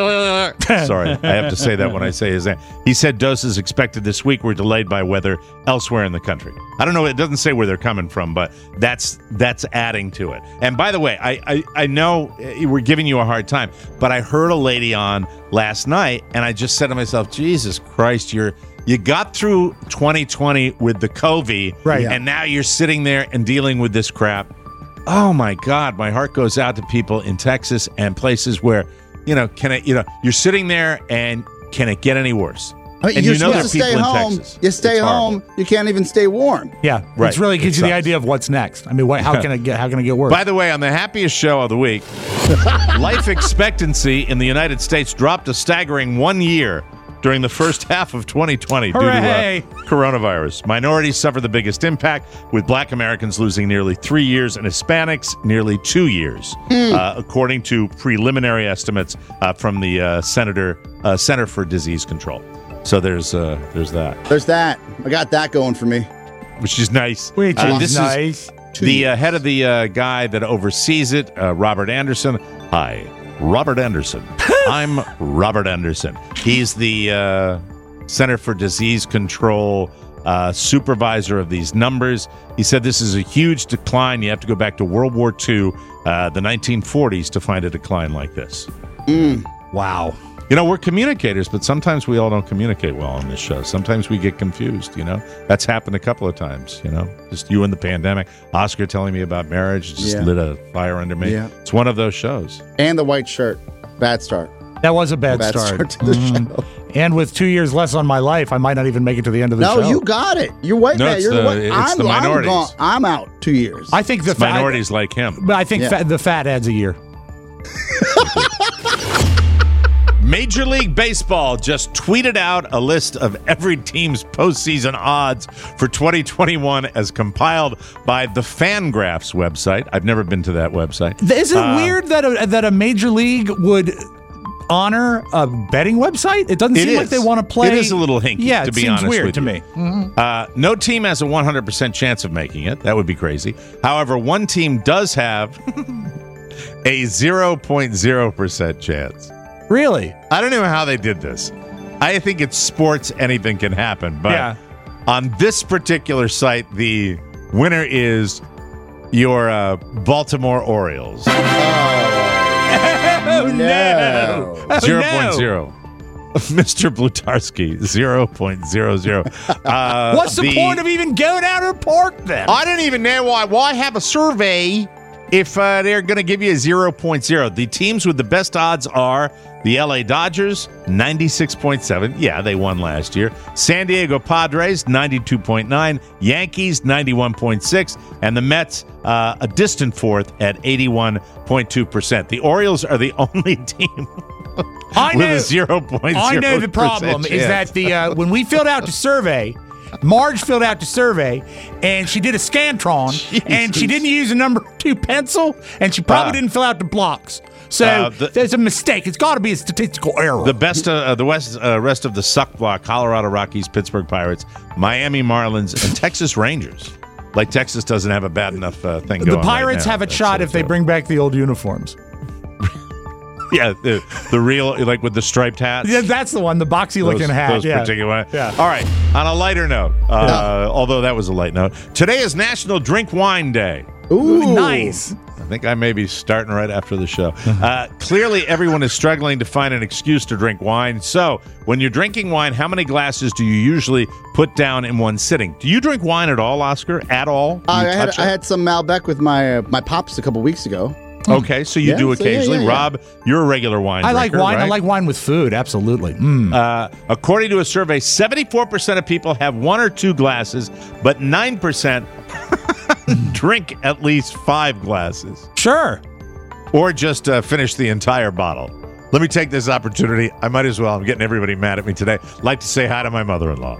sorry, I have to say that when I say his name. He said doses expected this week were delayed by weather elsewhere in the country. I don't know, it doesn't say where they're coming from, but that's adding to it. And by the way, I know we're giving you a hard time, but I heard a lady on last night, and I just said to myself, Jesus Christ, you got through 2020 with the COVID, right? And now you're sitting there and dealing with this crap. Oh my God, my heart goes out to people in Texas and places where, you're sitting there and can it get any worse? I mean, and you're you know supposed to there are stay people home. in Texas. You stay home. You can't even stay warm. Yeah, right. It really gives you the idea of what's next. I mean, how can it get worse? By the way, on the happiest show of the week, life expectancy in the United States dropped a staggering 1 year during the first half of 2020 due to coronavirus. Minorities suffered the biggest impact, with Black Americans losing nearly 3 years and Hispanics nearly 2 years, according to preliminary estimates from the Center for Disease Control. So there's that. There's that. I got that going for me. Which is nice. This is the head of the guy that oversees it, Robert Anderson. Hi, Robert Anderson. I'm Robert Anderson. He's the Center for Disease Control supervisor of these numbers. He said this is a huge decline. You have to go back to World War II, the 1940s, to find a decline like this. Wow. We're communicators, but sometimes we all don't communicate well on this show. Sometimes we get confused, That's happened a couple of times, Just you and the pandemic. Oscar telling me about marriage just lit a fire under me. Yeah. It's one of those shows. And the white shirt. Bad start. That was a bad start to the show. And with 2 years less on my life, I might not even make it to the end of the show. No, you got it. You're white man. It's the minorities. I'm out 2 years. I think the minorities like him. But I think the fat adds a year. Major League Baseball just tweeted out a list of every team's postseason odds for 2021 as compiled by the Fangraphs website. I've never been to that website. Is it weird that a major league would honor a betting website? It doesn't seem like they want to play. It is a little hinky, to be honest with you. It seems weird to me. Mm-hmm. No team has a 100% chance of making it. That would be crazy. However, one team does have a 0.0% chance. Really? I don't know how they did this. I think it's sports. Anything can happen. But on this particular site, the winner is your Baltimore Orioles. Oh, no. 0.0. Mr. Blutarski, 0.00. What's the point of even going out to the park then? I don't even know why have a survey if they're going to give you a 0.0. The teams with the best odds are the LA Dodgers, 96.7. Yeah, they won last year. San Diego Padres, 92.9. Yankees, 91.6. And the Mets, a distant fourth at 81.2%. The Orioles are the only team with a 0.0%. I know the problem is that when we filled out the survey, Marge filled out the survey, and she did a Scantron, and she didn't use a number 2 pencil, and she probably didn't fill out the blocks. So there's a mistake. It's got to be a statistical error. The best, the rest of the suck block: Colorado Rockies, Pittsburgh Pirates, Miami Marlins, and Texas Rangers. Like Texas doesn't have a bad enough thing going. The Pirates have a shot if they bring back the old uniforms. Yeah, the real, like with the striped hats. Yeah, that's the one, the boxy-looking hat. Those particular ones. Yeah. All right, on a lighter note, although that was a light note, today is National Drink Wine Day. Ooh, nice. I think I may be starting right after the show. Clearly, everyone is struggling to find an excuse to drink wine. So, when you're drinking wine, how many glasses do you usually put down in one sitting? Do you drink wine at all, Oscar? At all? I had some Malbec with my pops a couple weeks ago. Okay, so you do occasionally. Yeah. Rob, you're a regular wine drinker, like wine. right? I like wine with food, absolutely. According to a survey, 74% of people have 1 or 2 glasses, but 9% drink at least 5 glasses. Sure. Or just finish the entire bottle. Let me take this opportunity. I might as well. I'm getting everybody mad at me today. Like to say hi to my mother-in-law.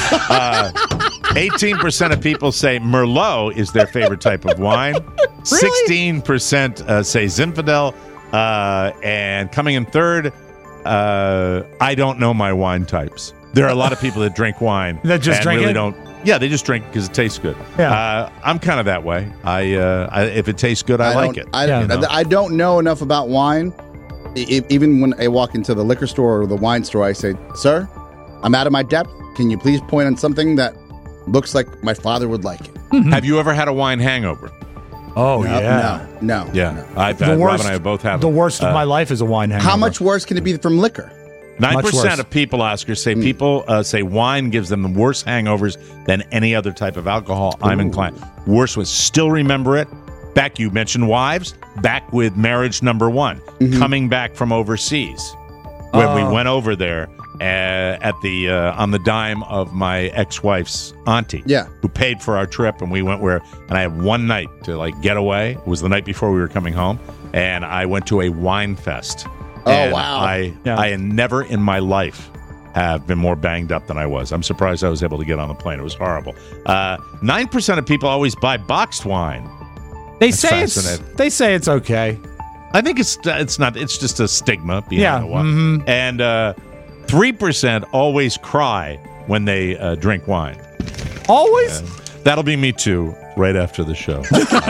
18% of people say Merlot is their favorite type of wine. Really? 16% say Zinfandel. And coming in third, I don't know my wine types. There are a lot of people that drink wine that just drink really it? don't. Yeah, they just drink because it tastes good. Yeah. I'm kind of that way. If it tastes good, I like it. I don't know enough about wine. Even when I walk into the liquor store or the wine store, I say, "Sir, I'm out of my depth. Can you please point on something that looks like my father would like it?" Have you ever had a wine hangover? Oh, No. Yeah. No. I've had, Rob and I both have. The worst of my life is a wine hangover. How much worse can it be from liquor? 9% of people, Oscar, say say wine gives them the worst hangovers than any other type of alcohol. I'm inclined. Worse was still remember it. Back, you mentioned wives. Back with marriage number 1, coming back from overseas, when we went over there at the on the dime of my ex-wife's auntie, who paid for our trip, and we went and I had one night to get away. It was the night before we were coming home, and I went to a wine fest. Oh, wow. I had never in my life have been more banged up than I was. I'm surprised I was able to get on the plane. It was horrible. 9% of people always buy boxed wine. They say it's okay. I think it's not. It's just a stigma behind the wine. And 3% always cry when they drink wine. Always? That'll be me too. Right after the show.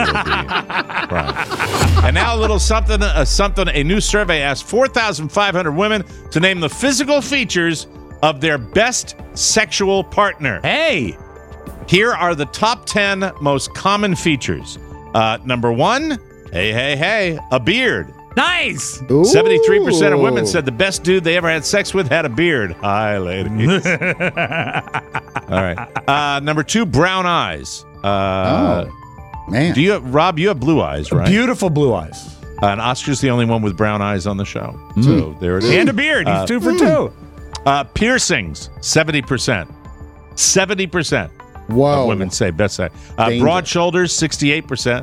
And now a little something. A new survey asked 4,500 women to name the physical features of their best sexual partner. Hey! Here are the top 10 most common features. Number 1, hey, a beard. Nice! Ooh. 73% of women said the best dude they ever had sex with had a beard. Hi, ladies. All right. Number 2, brown eyes. Man. Rob, you have blue eyes, right? Beautiful blue eyes. And Oscar's the only one with brown eyes on the show. So there it is. And a beard. He's 2 for 2. Piercings, 70%. 70% Whoa. of women say best sex. Broad shoulders, 68%.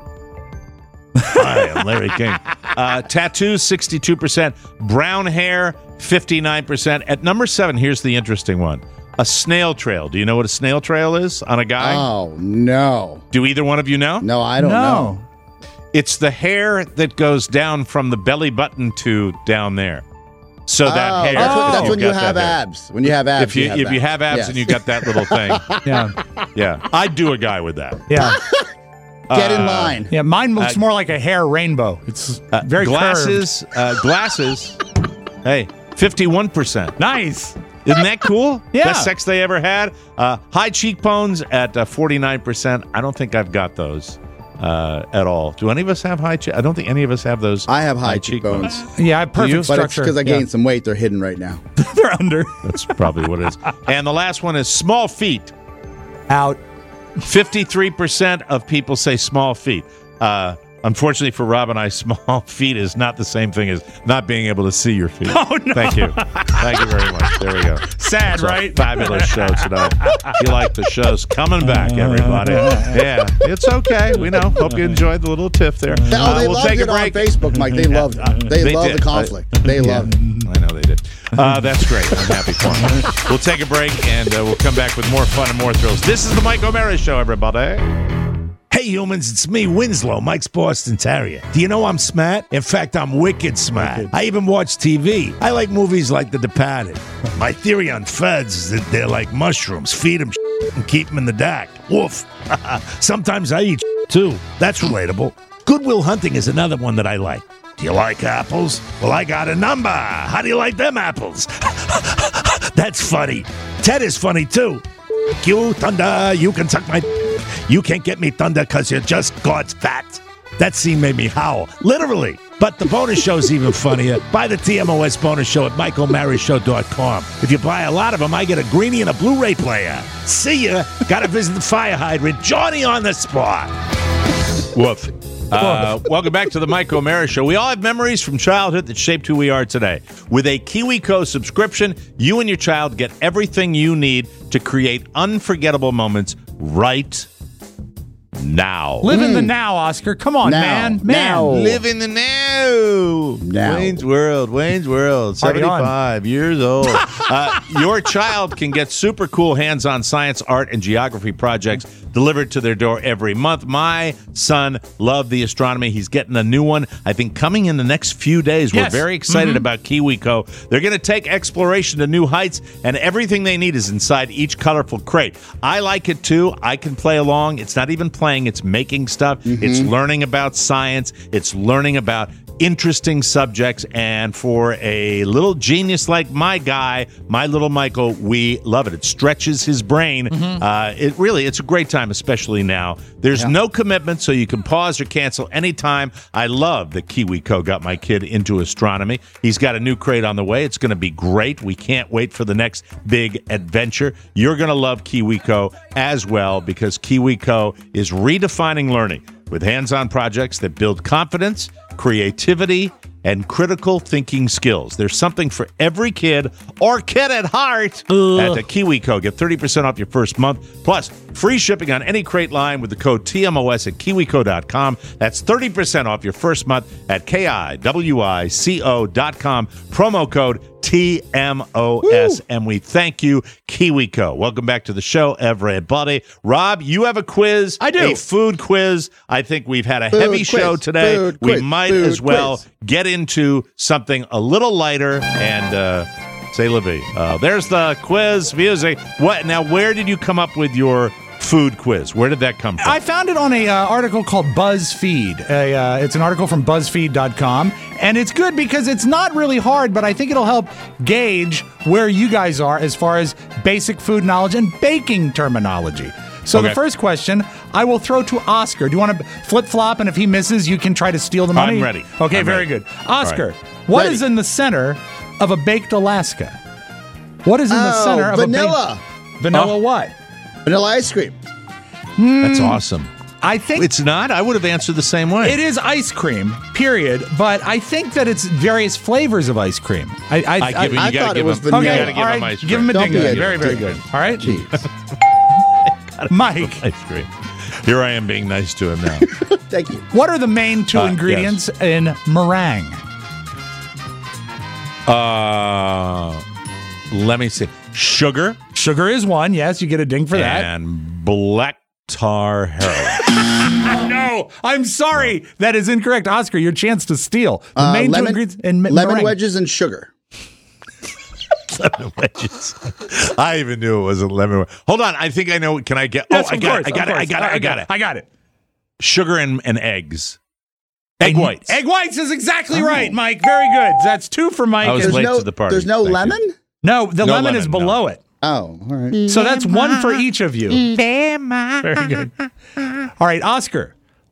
Hi, I'm Larry King. Tattoos, 62%. Brown hair, 59%. At number 7, here's the interesting one. A snail trail. Do you know what a snail trail is on a guy? Oh, no. Do either one of you know? No, I don't know. It's the hair that goes down from the belly button to down there. So that hair. That's when you have abs. When you have abs. If you have abs and you got that little thing. Yeah. I'd do a guy with that. Yeah. Get in line. Yeah, mine looks more like a hair rainbow. It's very glasses. Glasses. Hey, 51%. Nice. Isn't that cool? Yeah. Best sex they ever had. High cheekbones at 49%. I don't think I've got those. at all. Do any of us have high cheekbones? I don't think any of us have those. I have high cheekbones. Yeah, I have perfect structure. But it's because I gained some weight. They're hidden right now. They're under. That's probably what it is. And the last one is small feet. Out. 53% of people say small feet. Unfortunately for Rob and I, small feet is not the same thing as not being able to see your feet. Oh, no. Thank you. Thank you very much. There we go. Sad, right? Fabulous show tonight. If you like the shows, coming back, everybody. Yeah, it's okay. We know. Hope you enjoyed the little tiff there. They we'll loved take it a break. on Facebook, Mike. They loved it. They loved the conflict. They loved it. I know they did. That's great. I'm happy for them. We'll take a break, and we'll come back with more fun and more thrills. This is the Mike O'Mara Show, everybody. Hey humans, it's me, Winslow, Mike's Boston Terrier. Do you know I'm smart? In fact, I'm wicked smart. I even watch TV. I like movies like The Departed. My theory on feds is that they're like mushrooms. Feed them and keep them in the dark. Woof. Sometimes I eat too. That's relatable. Good Will Hunting is another one that I like. Do you like apples? Well, I got a number. How do you like them apples? That's funny. Ted is funny too. You, Thunder, you can suck my... You can't get me, Thunder, because you're just God's fat. That scene made me howl, literally. But the bonus show's even funnier. Buy the TMOS bonus show at MichaelMaryshow.com. If you buy a lot of them, I get a greenie and a Blu-ray player. See ya. Gotta visit the fire hydrant. Johnny on the spot. Woof. Welcome back to the Mike O'Mara Show. We all have memories from childhood that shaped who we are today. With a KiwiCo subscription, you and your child get everything you need to create unforgettable moments right now. Live in the now, Oscar. Come on, man. Live in the now. Wayne's World. 75 years old. Your child can get super cool hands-on science, art, and geography projects delivered to their door every month. My son loved the astronomy. He's getting a new one, I think, coming in the next few days. Yes. We're very excited about KiwiCo. They're going to take exploration to new heights, and everything they need is inside each colorful crate. I like it, too. I can play along. It's not even playing. It's making stuff. It's learning about science. It's learning about interesting subjects, and for a little genius like my guy, my little Michael, we love it. It stretches his brain. It's a great time, especially now. There's no commitment, so you can pause or cancel anytime. I love that KiwiCo got my kid into astronomy. He's got a new crate on the way. It's going to be great. We can't wait for the next big adventure. You're going to love KiwiCo as well, because KiwiCo is redefining learning with hands-on projects that build confidence, creativity, and critical thinking skills. There's something for every kid or kid at heart at the KiwiCo. Get 30% off your first month, plus free shipping on any crate line with the code TMOS at KiwiCo.com. That's 30% off your first month at KiwiCo.com. Promo code TMOS. And we thank you, KiwiCo. Welcome back to the show, everybody. Rob, you have a quiz. I do. A food quiz. I think we've had a heavy show today. We might as well get into something a little lighter and say la vie. There's the quiz music. What now? Where did you come up with your food quiz? Where did that come from? I found it on a article called BuzzFeed. It's an article from BuzzFeed.com, and it's good because it's not really hard, but I think it'll help gauge where you guys are as far as basic food knowledge and baking terminology. So the first question I will throw to Oscar. Do you want to flip-flop, and if he misses, you can try to steal the money? I'm ready. Okay, very good. Oscar, what is in the center of a baked Alaska? What is in the center of vanilla. Vanilla what? Vanilla ice cream. That's awesome. I think it's not. I would have answered the same way. It is ice cream, period. But I think that it's various flavors of ice cream. I thought it was vanilla. Okay, give him ice cream. Give him a ding. Very, very good. All right, Mike. Ice cream. Here I am being nice to him now. Thank you. What are the main two ingredients in meringue? Let me see. Sugar. Sugar is one. Yes, you get a ding for that. And black tar heroin. No, I'm sorry. That is incorrect. Oscar, your chance to steal. The main two ingredients in lemon meringue. wedges and sugar. Lemon wedges. I even knew it wasn't lemon wedges. Hold on. I think I know. Can I get? Yes, I got it. I got it. Sugar and eggs. Egg whites. Egg whites is exactly right, Mike. Very good. That's 2 for Mike. I was late to the party. There's no lemon? No, the lemon is below it. Oh, all right. So that's 1 for each of you. Very good. All right, Oscar.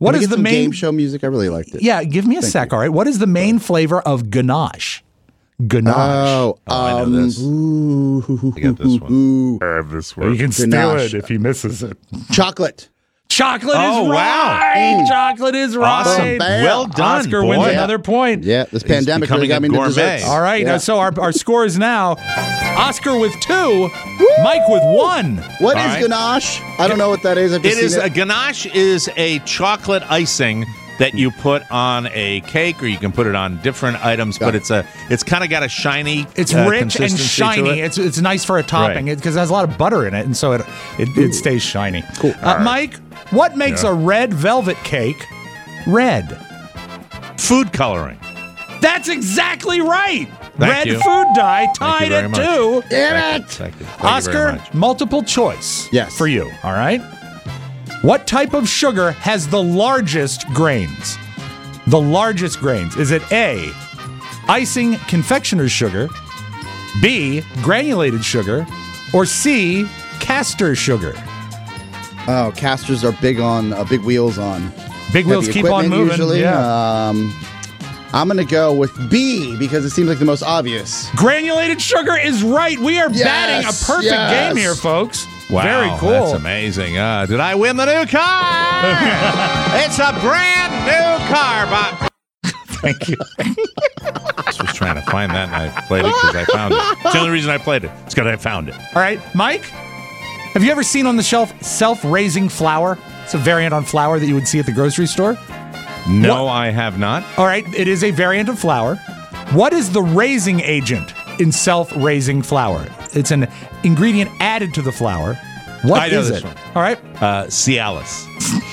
What Can we is get the some main game show music? I really liked it. Yeah, give me a sec. All right. What is the main flavor of ganache? Ganache. Oh, I know this. I got this one. I have this one. You can steal Ganache. it if he misses it. Chocolate. Chocolate Oh, is wow. right. Chocolate is right. Awesome. Well done, Oscar boy. wins another point. Yeah, this pandemic really becoming got a me into gourmet. desserts. All right. Yeah. So our score is now Oscar with 2, Mike with 1. What All is right. ganache? I don't know what that is. I've just It is seen a ganache is a chocolate icing that you put on a cake, or you can put it on different items. But it's kind of got a shiny. It's rich and consistency shiny. to it. It's nice for a topping because it has a lot of butter in it, and so it stays shiny. Cool. Mike, what makes a red velvet cake red? Food coloring. That's exactly right. Thank Red you. food dye Thank tied you very at much. 2. Damn it! Thank you. Thank you very Oscar, much. multiple choice. Yes. For you. All right. What type of sugar has the largest grains? The largest grains. Is it A, icing confectioner's sugar, B, granulated sugar, or C, castor sugar? Oh, casters are big on big wheels on. Big wheels heavy keep on equipment moving. Usually. Yeah. I'm going to go with B because it seems like the most obvious. Granulated sugar is right. We are batting a perfect game here, folks. Wow, Very cool. That's amazing. Did I win the new car? It's a brand new car, Bob. Thank you. I was trying to find that, and I played it because I found it. It's the only reason I played it. It's because I found it. All right, Mike, have you ever seen on the shelf self-raising flour? It's a variant on flour that you would see at the grocery store. No, I have not. All right, it is a variant of flour. What is the raising agent in self-raising flour? It's an ingredient added to the flour. What I know is this it? one. All right. Cialis.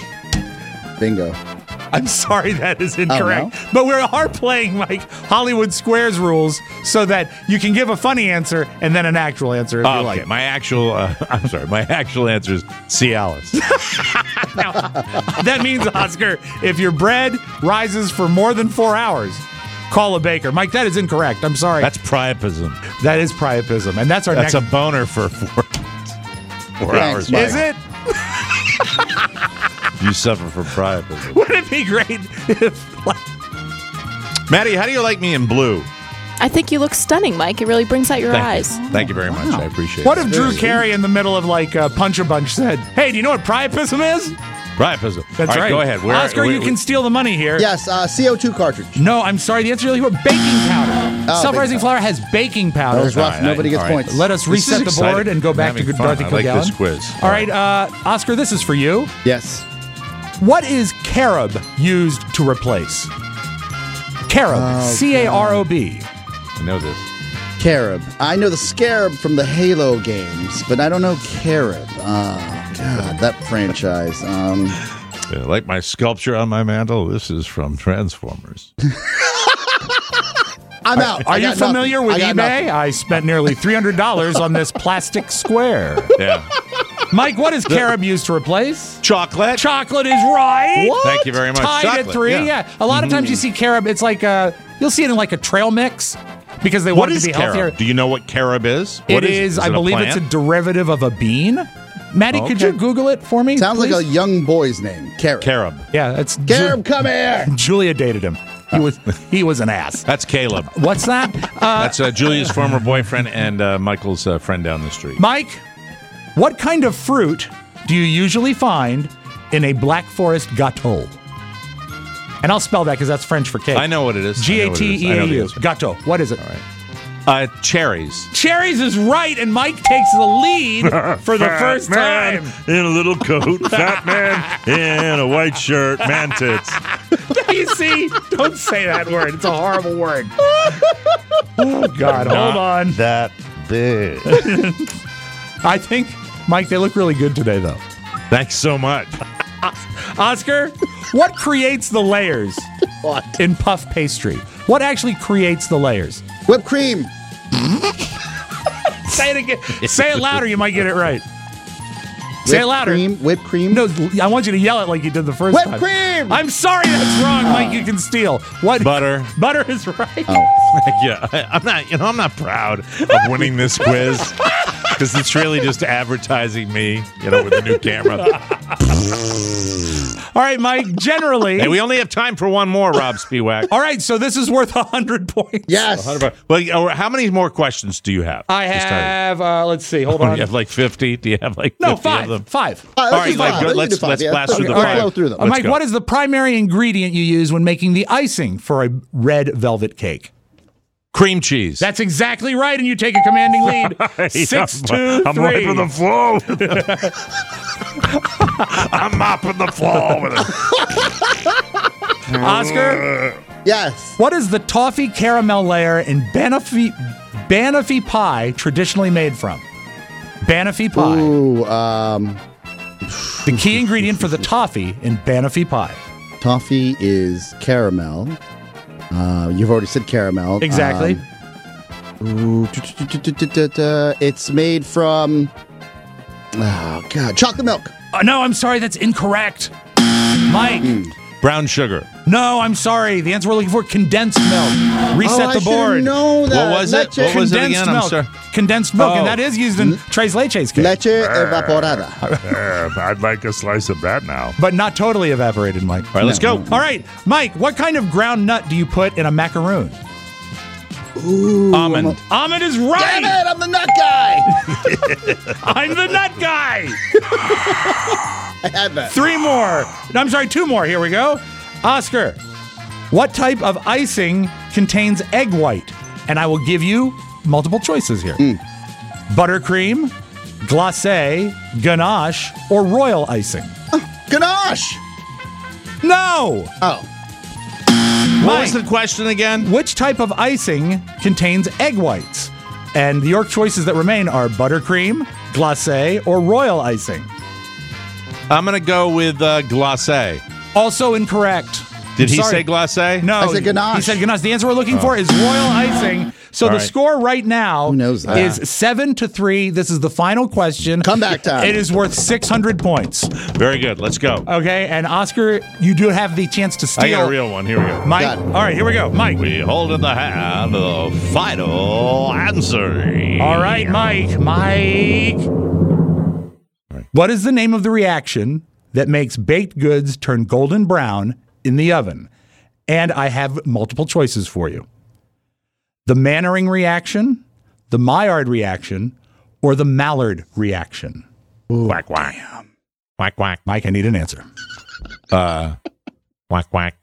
Bingo. I'm sorry, that is incorrect. no? But we are playing like Hollywood Squares rules so that you can give a funny answer and then an actual answer if you Okay, like. my actual answer is Cialis. Now, that means, Oscar, if your bread rises for more than 4 hours, call a baker. Mike, that is incorrect. I'm sorry. That's priapism. That is priapism. And that's our That's next. a boner for 4 Thanks, hours. Mike. Is it? You suffer from priapism. Wouldn't it be great if, like, Maddie, how do you like me in blue? I think you look stunning, Mike. It really brings out your eyes. Thank you very much. I appreciate what it. if Drew Carey in the middle of like Punch-a-Bunch said, "Hey, do you know what priapism is?" Priapism. That's All right, right. go ahead. Oscar, you can steal the money here. Yes, CO2 cartridge. No, I'm sorry. The answer is baking powder. Oh, Self-rising baking flour has baking powder. That was rough. All right, Nobody gets all right. points. Let us This is reset the board exciting. and go back I'm to having Dorothy fun. I like Kilgallen. this quiz. All right, Oscar, this is for you. Yes. What is carob used to replace? Carob. C-A-R-O-B. I know this. Carob. I know the Scarab from the Halo games, but I don't know Carob. Oh, God, that franchise. Yeah, like my sculpture on my mantle, this is from Transformers. I'm out. Are I you got familiar nothing. with I got eBay? nothing. I spent nearly $300 on this plastic square. Yeah. Mike, what is carob used to replace? Chocolate. Chocolate is right. What? Thank you very much. Tied Chocolate, at 3. Yeah. A lot of times you see carob. It's like you'll see it in like a trail mix because they What want it is to be carob? healthier. Do you know what carob is? It What is. I it believe it's a plant? derivative of a bean. Maddie, could you Google it for me? Sounds please? like a young boy's name. Carob. carob. Yeah, it's Carob, come here. Julia dated him. He was an ass. That's Caleb. What's that? That's Julia's former boyfriend and Michael's friend down the street. Mike, what kind of fruit do you usually find in a Black Forest gâteau? And I'll spell that because that's French for cake. I know what it is. G-A-T-E-A-U. Gâteau. What is it? All right. Cherries. Cherries is right, and Mike takes the lead for the first time. In a little coat, fat man in a white shirt, man tits. You see? Don't say that word. It's a horrible word. Oh, God. Hold on. That big. I think, Mike, they look really good today, though. Thanks so much. Oscar, what creates the layers in puff pastry? What actually creates the layers? Whipped cream. Say it again. Say it louder. You might get it right. Say it louder. Whipped cream. No, I want you to yell it like you did the first Whipped time. cream. I'm sorry, that's wrong, Mike. You can steal. What? Butter. Butter is right. Yeah, I'm not proud of winning this quiz because it's really just advertising me, with a new camera. All right, Mike, generally. Hey, we only have time for one more, Rob Spiewak. All right, so this is worth 100 points. Yes. Well, how many more questions do you have? I have, let's see, hold on. You have like 50? Do you have like 50 No, of them? five. All right, let's blast through the five. Flow through them. Mike, what is the primary ingredient you use when making the icing for a red velvet cake? Cream cheese. That's exactly right, and you take a commanding lead. 6-2-3. I'm wiping the floor. I'm mopping the floor with it. Oscar? Yes. What is the toffee caramel layer in Banoffee pie traditionally made from? Banoffee pie. Ooh, the key ingredient for the toffee in Banoffee pie. Toffee is caramel. You've already said caramel. Exactly. It's made from, chocolate milk. No, I'm sorry, that's incorrect. Mike. Brown sugar. No, I'm sorry. The answer we're looking for, condensed milk. Reset the board. I know that. What was it? What was it again? I'm sorry. Condensed milk, and that is used in Tres Leches cake. Leche evaporada. I'd like a slice of that now. But not totally evaporated, Mike. All right, let's go. All right, Mike, what kind of ground nut do you put in a macaroon? Ooh, almond. Almond is right. Damn it, I'm the nut guy. I'm the nut guy. I had that. 3 more. No, I'm sorry, 2 more. Here we go. Oscar, what type of icing contains egg white? And I will give you multiple choices here. Buttercream, glacé, ganache, or royal icing. Ganache. No. Oh. What was the question again? Which type of icing contains egg whites? And your choices that remain are buttercream, glacé, or royal icing. I'm going to go with glacé. Also incorrect. Did he say glacé? No. I said ganache. He said ganache. The answer we're looking for is royal icing. So the score right now is 7-3. This is the final question. Comeback time. It is worth 600 points. Very good. Let's go. Okay, and Oscar, you do have the chance to steal. I got a real one. Here we go. Mike. All right, here we go. Mike. We hold in the hand the final answer. All right, Mike. What is the name of the reaction that makes baked goods turn golden brown in the oven? And I have multiple choices for you. The Mannering reaction, the Maillard reaction, or the Maillard reaction? Ooh, quack, quack. Quack, quack. Mike, I need an answer. Quack, quack.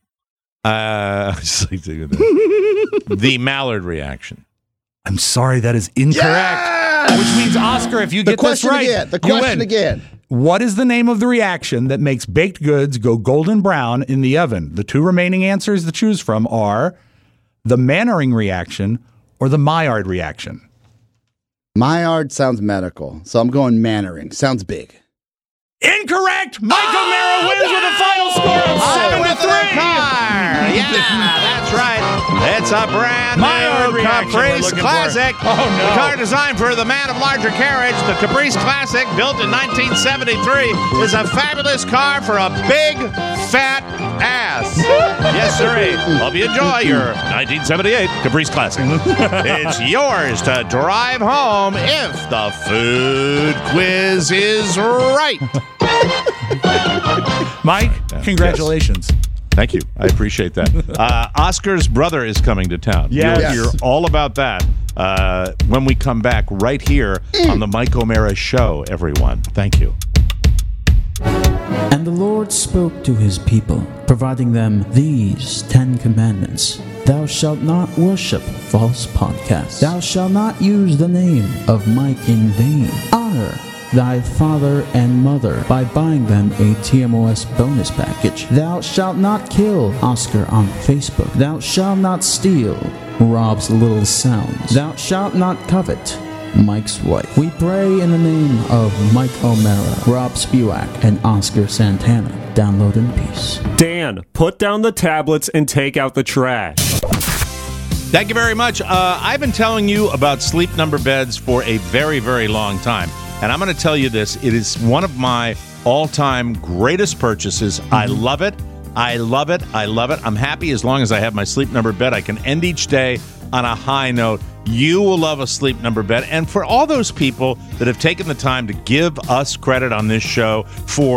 The Maillard reaction. I'm sorry, that is incorrect. Yes! Which means, Oscar, if you get this right, the question again. What is the name of the reaction that makes baked goods go golden brown in the oven? The 2 remaining answers to choose from are the Mannering reaction or the Maillard reaction. Maillard sounds medical, so I'm going Mannering. Sounds big. Incorrect! Mike O'Mara wins with a final score of 7-3. Yeah, that's right. It's a brand new Caprice Classic. Oh, no. The car designed for the man of larger carriage, the Caprice Classic, built in 1973, is a fabulous car for a big, fat ass. Yes, sirree. Hope you enjoy your 1978 Caprice Classic. It's yours to drive home if the food quiz is right. Mike, congratulations. Yes. Thank you. I appreciate that. Oscar's brother is coming to town. Yes. You'll hear all about that when we come back right here on the Mike O'Mara Show, everyone. Thank you. And the Lord spoke to his people, providing them these 10 commandments. Thou shalt not worship false podcasts. Thou shalt not use the name of Mike in vain. Honor thy father and mother by buying them a TMOS bonus package. Thou shalt not kill Oscar on Facebook. Thou shalt not steal Rob's little sounds. Thou shalt not covet Mike's wife. We pray in the name of Mike O'Mara, Rob Spiewak, and Oscar Santana. Download in peace. Dan, put down the tablets and take out the trash. Thank you very much. I've been telling you about Sleep Number beds for a very, very long time. And I'm going to tell you this. It is one of my all-time greatest purchases. I love it. I love it. I love it. I'm happy as long as I have my Sleep Number bed. I can end each day on a high note. You will love a Sleep Number bed. And for all those people that have taken the time to give us credit on this show for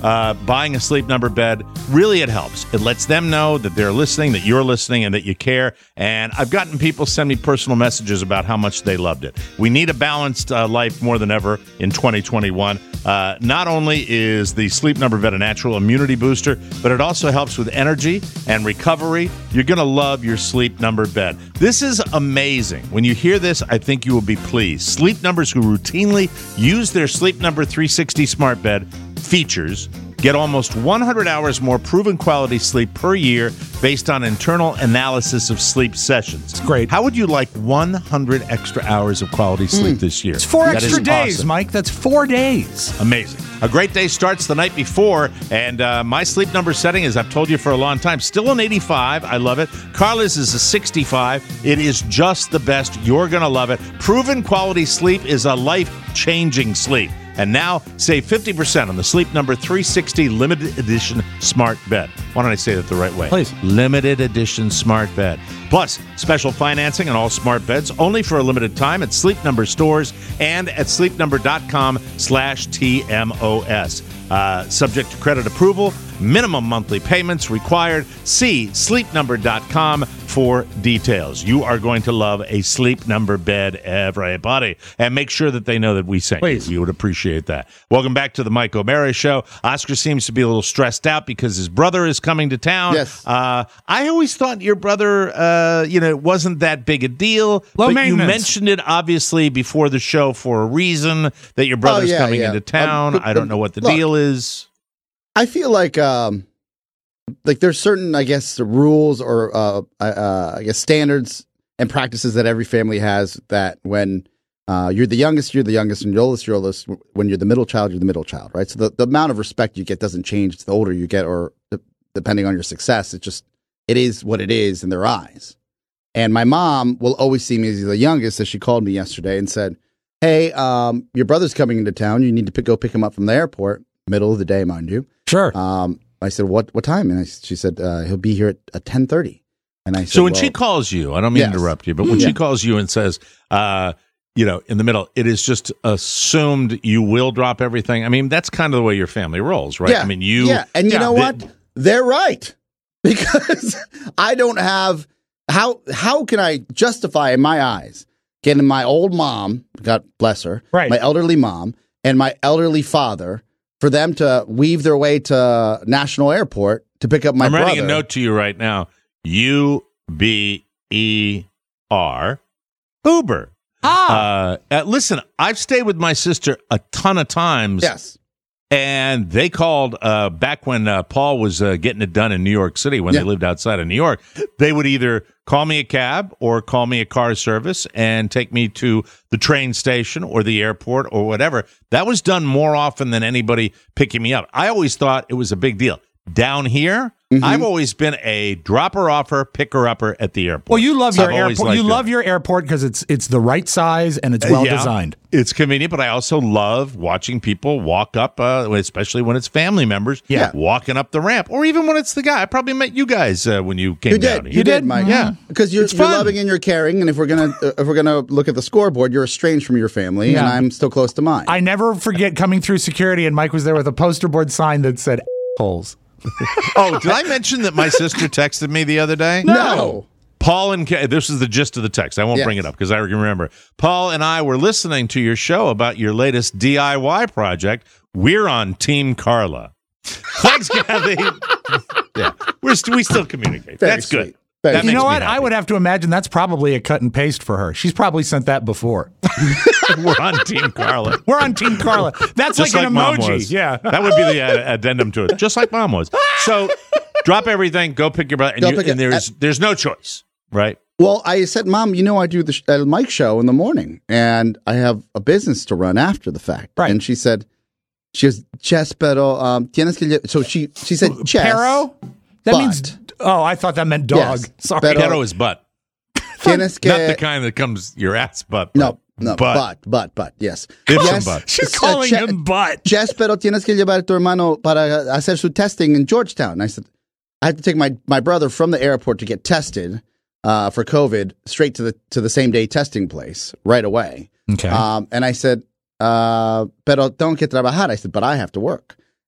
buying a Sleep Number bed, really it helps. It lets them know that they're listening, that you're listening, and that you care. And I've gotten people send me personal messages about how much they loved it. We need a balanced life more than ever in 2021. Not only is the Sleep Number bed a natural immunity booster, but it also helps with energy and recovery. You're going to love your Sleep Number bed. This is amazing. When you hear this, I think you will be pleased. Sleep Numbers who routinely use their Sleep Number 360 smart bed features get almost 100 hours more proven quality sleep per year based on internal analysis of sleep sessions. It's great. How would you like 100 extra hours of quality sleep this year? It's 4 That extra is days, awesome. Mike. That's 4 days. Amazing. A great day starts the night before, and my Sleep Number setting, as I've told you for a long time, still an 85. I love it. Carla's is a 65. It is just the best. You're going to love it. Proven quality sleep is a life-changing sleep. And now, save 50% on the Sleep Number 360 Limited Edition Smart Bed. Why don't I say that the right way? Please. Limited Edition Smart Bed. Plus, special financing on all smart beds only for a limited time at Sleep Number stores and at sleepnumber.com/TMOS. Subject to credit approval, minimum monthly payments required. See sleepnumber.com for details. You are going to love a Sleep Number bed, everybody. And make sure that they know that we sent you. Please. You would appreciate that. Welcome back to the Mike O'Mara Show. Oscar seems to be a little stressed out because his brother is coming to town. Yes. I always thought your brother, it wasn't that big a deal. Low but maintenance. you mentioned it, obviously, before the show for a reason, that your brother's coming into town. I don't know what the deal is. I feel like there's certain, I guess, rules or I guess standards and practices that every family has. That when you're the youngest, and you're the oldest. When you're the middle child, you're the middle child, right? So the amount of respect you get doesn't change the older you get, or depending on your success. It is what it is in their eyes. And my mom will always see me as the youngest. So she called me yesterday and said, "Hey, your brother's coming into town. You need to go pick him up from the airport." Middle of the day, mind you. Sure. I said, what time? And she said, he'll be here at 10:30. And I said, So when she calls you, I don't mean to interrupt you, but when she calls you and says, in the middle, it is just assumed you will drop everything. I mean, that's kind of the way your family rolls, right? Yeah. I mean, you. Yeah. And you know what? They're right. Because I don't have, how can I justify in my eyes getting my old mom, God bless her, right, my elderly mom, and my elderly father, for them to weave their way to National Airport to pick up my brother. I'm writing a note to you right now. UBER, Uber. Listen, I've stayed with my sister a ton of times. Yes. And they called back when Paul was getting it done in New York City when they lived outside of New York. They would either call me a cab or call me a car service and take me to the train station or the airport or whatever. That was done more often than anybody picking me up. I always thought it was a big deal. Down here, I've always been a dropper-offer, picker-upper at the airport. Well, you love your I've always airport. liked You it. love your airport because it's the right size and it's well designed. It's convenient, but I also love watching people walk up, especially when it's family members, walking up the ramp, or even when it's the guy. I probably met you guys when you came down here. You did, Mike. Yeah, because you're loving and you're caring, and if we're gonna look at the scoreboard, you're estranged from your family, and I'm still close to mine. I never forget coming through security, and Mike was there with a poster board sign that said "holes." Oh, did I mention that my sister texted me the other day? No. Paul and this is the gist of the text. I won't bring it up because I remember. Paul and I were listening to your show about your latest DIY project. We're on Team Carla. Thanks, Kathy. We still communicate. That's sweet. good. That You makes know me what? happy. I would have to imagine that's probably a cut and paste for her. She's probably sent that before. We're on Team Carla. We're on Team Carla. That's Just like an Mom emoji. was. Yeah. That would be the addendum to it. Just like Mom was. So drop everything, go pick your brother, and there's no choice, right? Well, I said, Mom, I do the Mike show in the morning, and I have a business to run after the fact. Right. And she goes, Chess, pero tienes que... So she said, chess. Pero? That means... Oh, I thought that meant dog. Yes, Sorry. Pero is butt. Tienes que... Not the kind that comes your ass butt. No, butt. Yes. Yes. Butt. She's calling him butt. Chess, pero tienes que llevar a tu hermano para hacer su testing in Georgetown. I said, I had to take my brother from the airport to get tested for COVID straight to the same day testing place right away. Okay. And I said, pero tengo que trabajar. I said, but I have to work.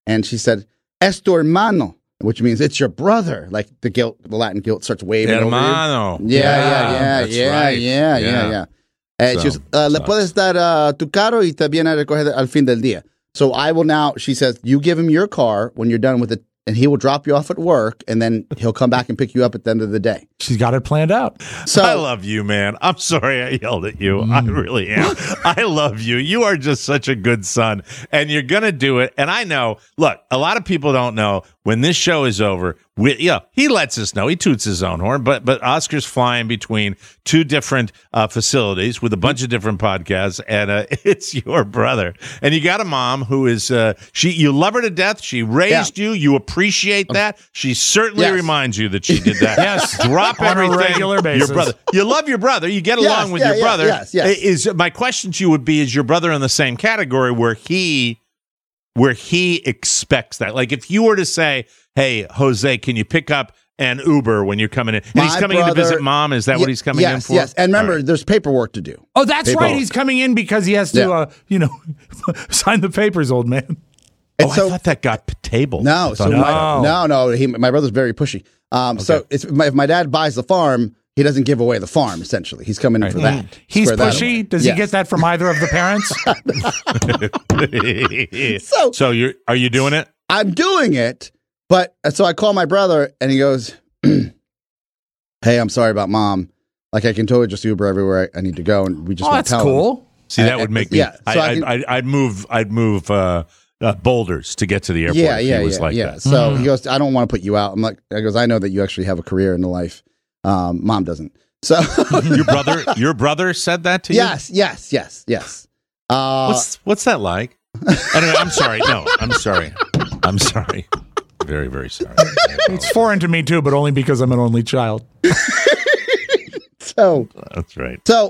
And she said, "Es tu hermano," which means it's your brother. Like the Latin guilt starts waving Hermano. over you. Yeah. And she goes, "Le puedes dar tu carro y te viene a recoger al fin del día." So I will now, she says, you give him your car when you're done with it, and he will drop you off at work, and then he'll come back and pick you up at the end of the day. She's got it planned out. So I love you, man. I'm sorry I yelled at you. I really am. I love you. You are just such a good son, and you're going to do it. And I know, look, a lot of people don't know when this show is over. He lets us know. He toots his own horn, but Oscar's flying between two different facilities with a bunch of different podcasts, and it's your brother. And you got a mom who is you love her to death. She raised you. You appreciate that. She certainly reminds you that she did that. Yes, drop on everything. a regular basis. Your brother. You love your brother. You get along with your brother. Yes. Is my question to you would be: is your brother in the same category where he expects that? Like if you were to say, "Hey, Jose, can you pick up an Uber when you're coming in?" And he's coming in to visit mom. Is that what he's coming in for? Yes. And remember, there's paperwork to do. Oh, that's right. He's coming in because he has to, sign the papers, old man. I thought that got tabled. No. My brother's very pushy. So if my dad buys the farm, he doesn't give away the farm. Essentially, he's coming in for that. He's pushy. Does he get that from either of the parents? So are you doing it? I'm doing it. But so I call my brother and he goes, "Hey, I'm sorry about mom. Like I can totally just Uber everywhere I need to go, and we just won't tell him." That's cool. See, that would make me. Yeah, so I'd move boulders to get to the airport. That. So he goes, "I don't want to put you out." I'm like, "I know that you actually have a career in the life. Mom doesn't." So your brother said that to you? Yes. What's that like? Anyway, I'm sorry. No, I'm sorry. Very, very sorry. It's foreign to me too, but only because I'm an only child. So that's right. So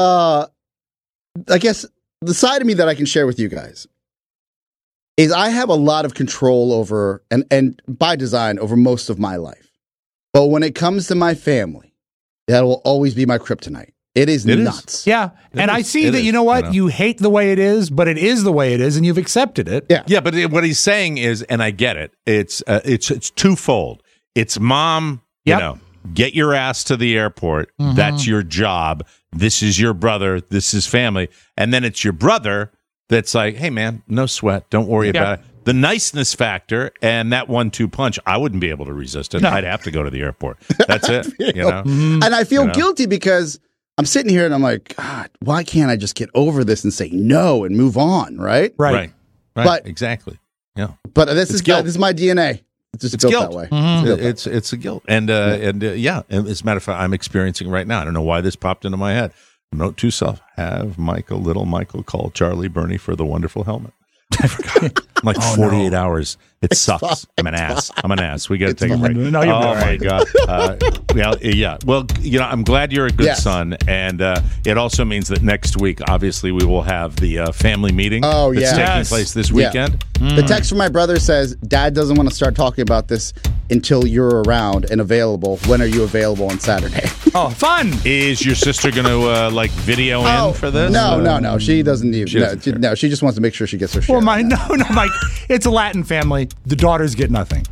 I guess the side of me that I can share with you guys is I have a lot of control over and by design over most of my life. But when it comes to my family, that will always be my kryptonite. It is nuts. Yeah. I see that, you know what? You hate the way it is, but it is the way it is, and you've accepted it. Yeah, but what he's saying is, and I get it, it's twofold. It's mom, get your ass to the airport. Mm-hmm. That's your job. This is your brother. This is family. And then it's your brother that's like, hey, man, no sweat. Don't worry about it. The niceness factor and that 1-2 punch, I wouldn't be able to resist it. No. I'd have to go to the airport. That's it. And I feel guilty because I'm sitting here and I'm like, God, why can't I just get over this and say no and move on, right? Right. But exactly. Yeah. But this is my DNA. It's just built guilt. that way. Mm-hmm. It's a guilt. And as a matter of fact, I'm experiencing it right now. I don't know why this popped into my head. Note to self, have little Michael call Charlie Burney for the wonderful helmet. I forgot. I'm like 48 hours. It sucks. I'm an ass. We got to take a break. No, you're my God. Well, I'm glad you're a good son, and it also means that next week, obviously, we will have the family meeting. That's taking place this weekend. The text from my brother says, "Dad doesn't want to start talking about this until you're around and available. When are you available on Saturday?" Oh, fun! Is your sister going to video in for this? No. She doesn't even. No, she just wants to make sure she gets her share. Well, Mike. It's a Latin family. The daughters get nothing.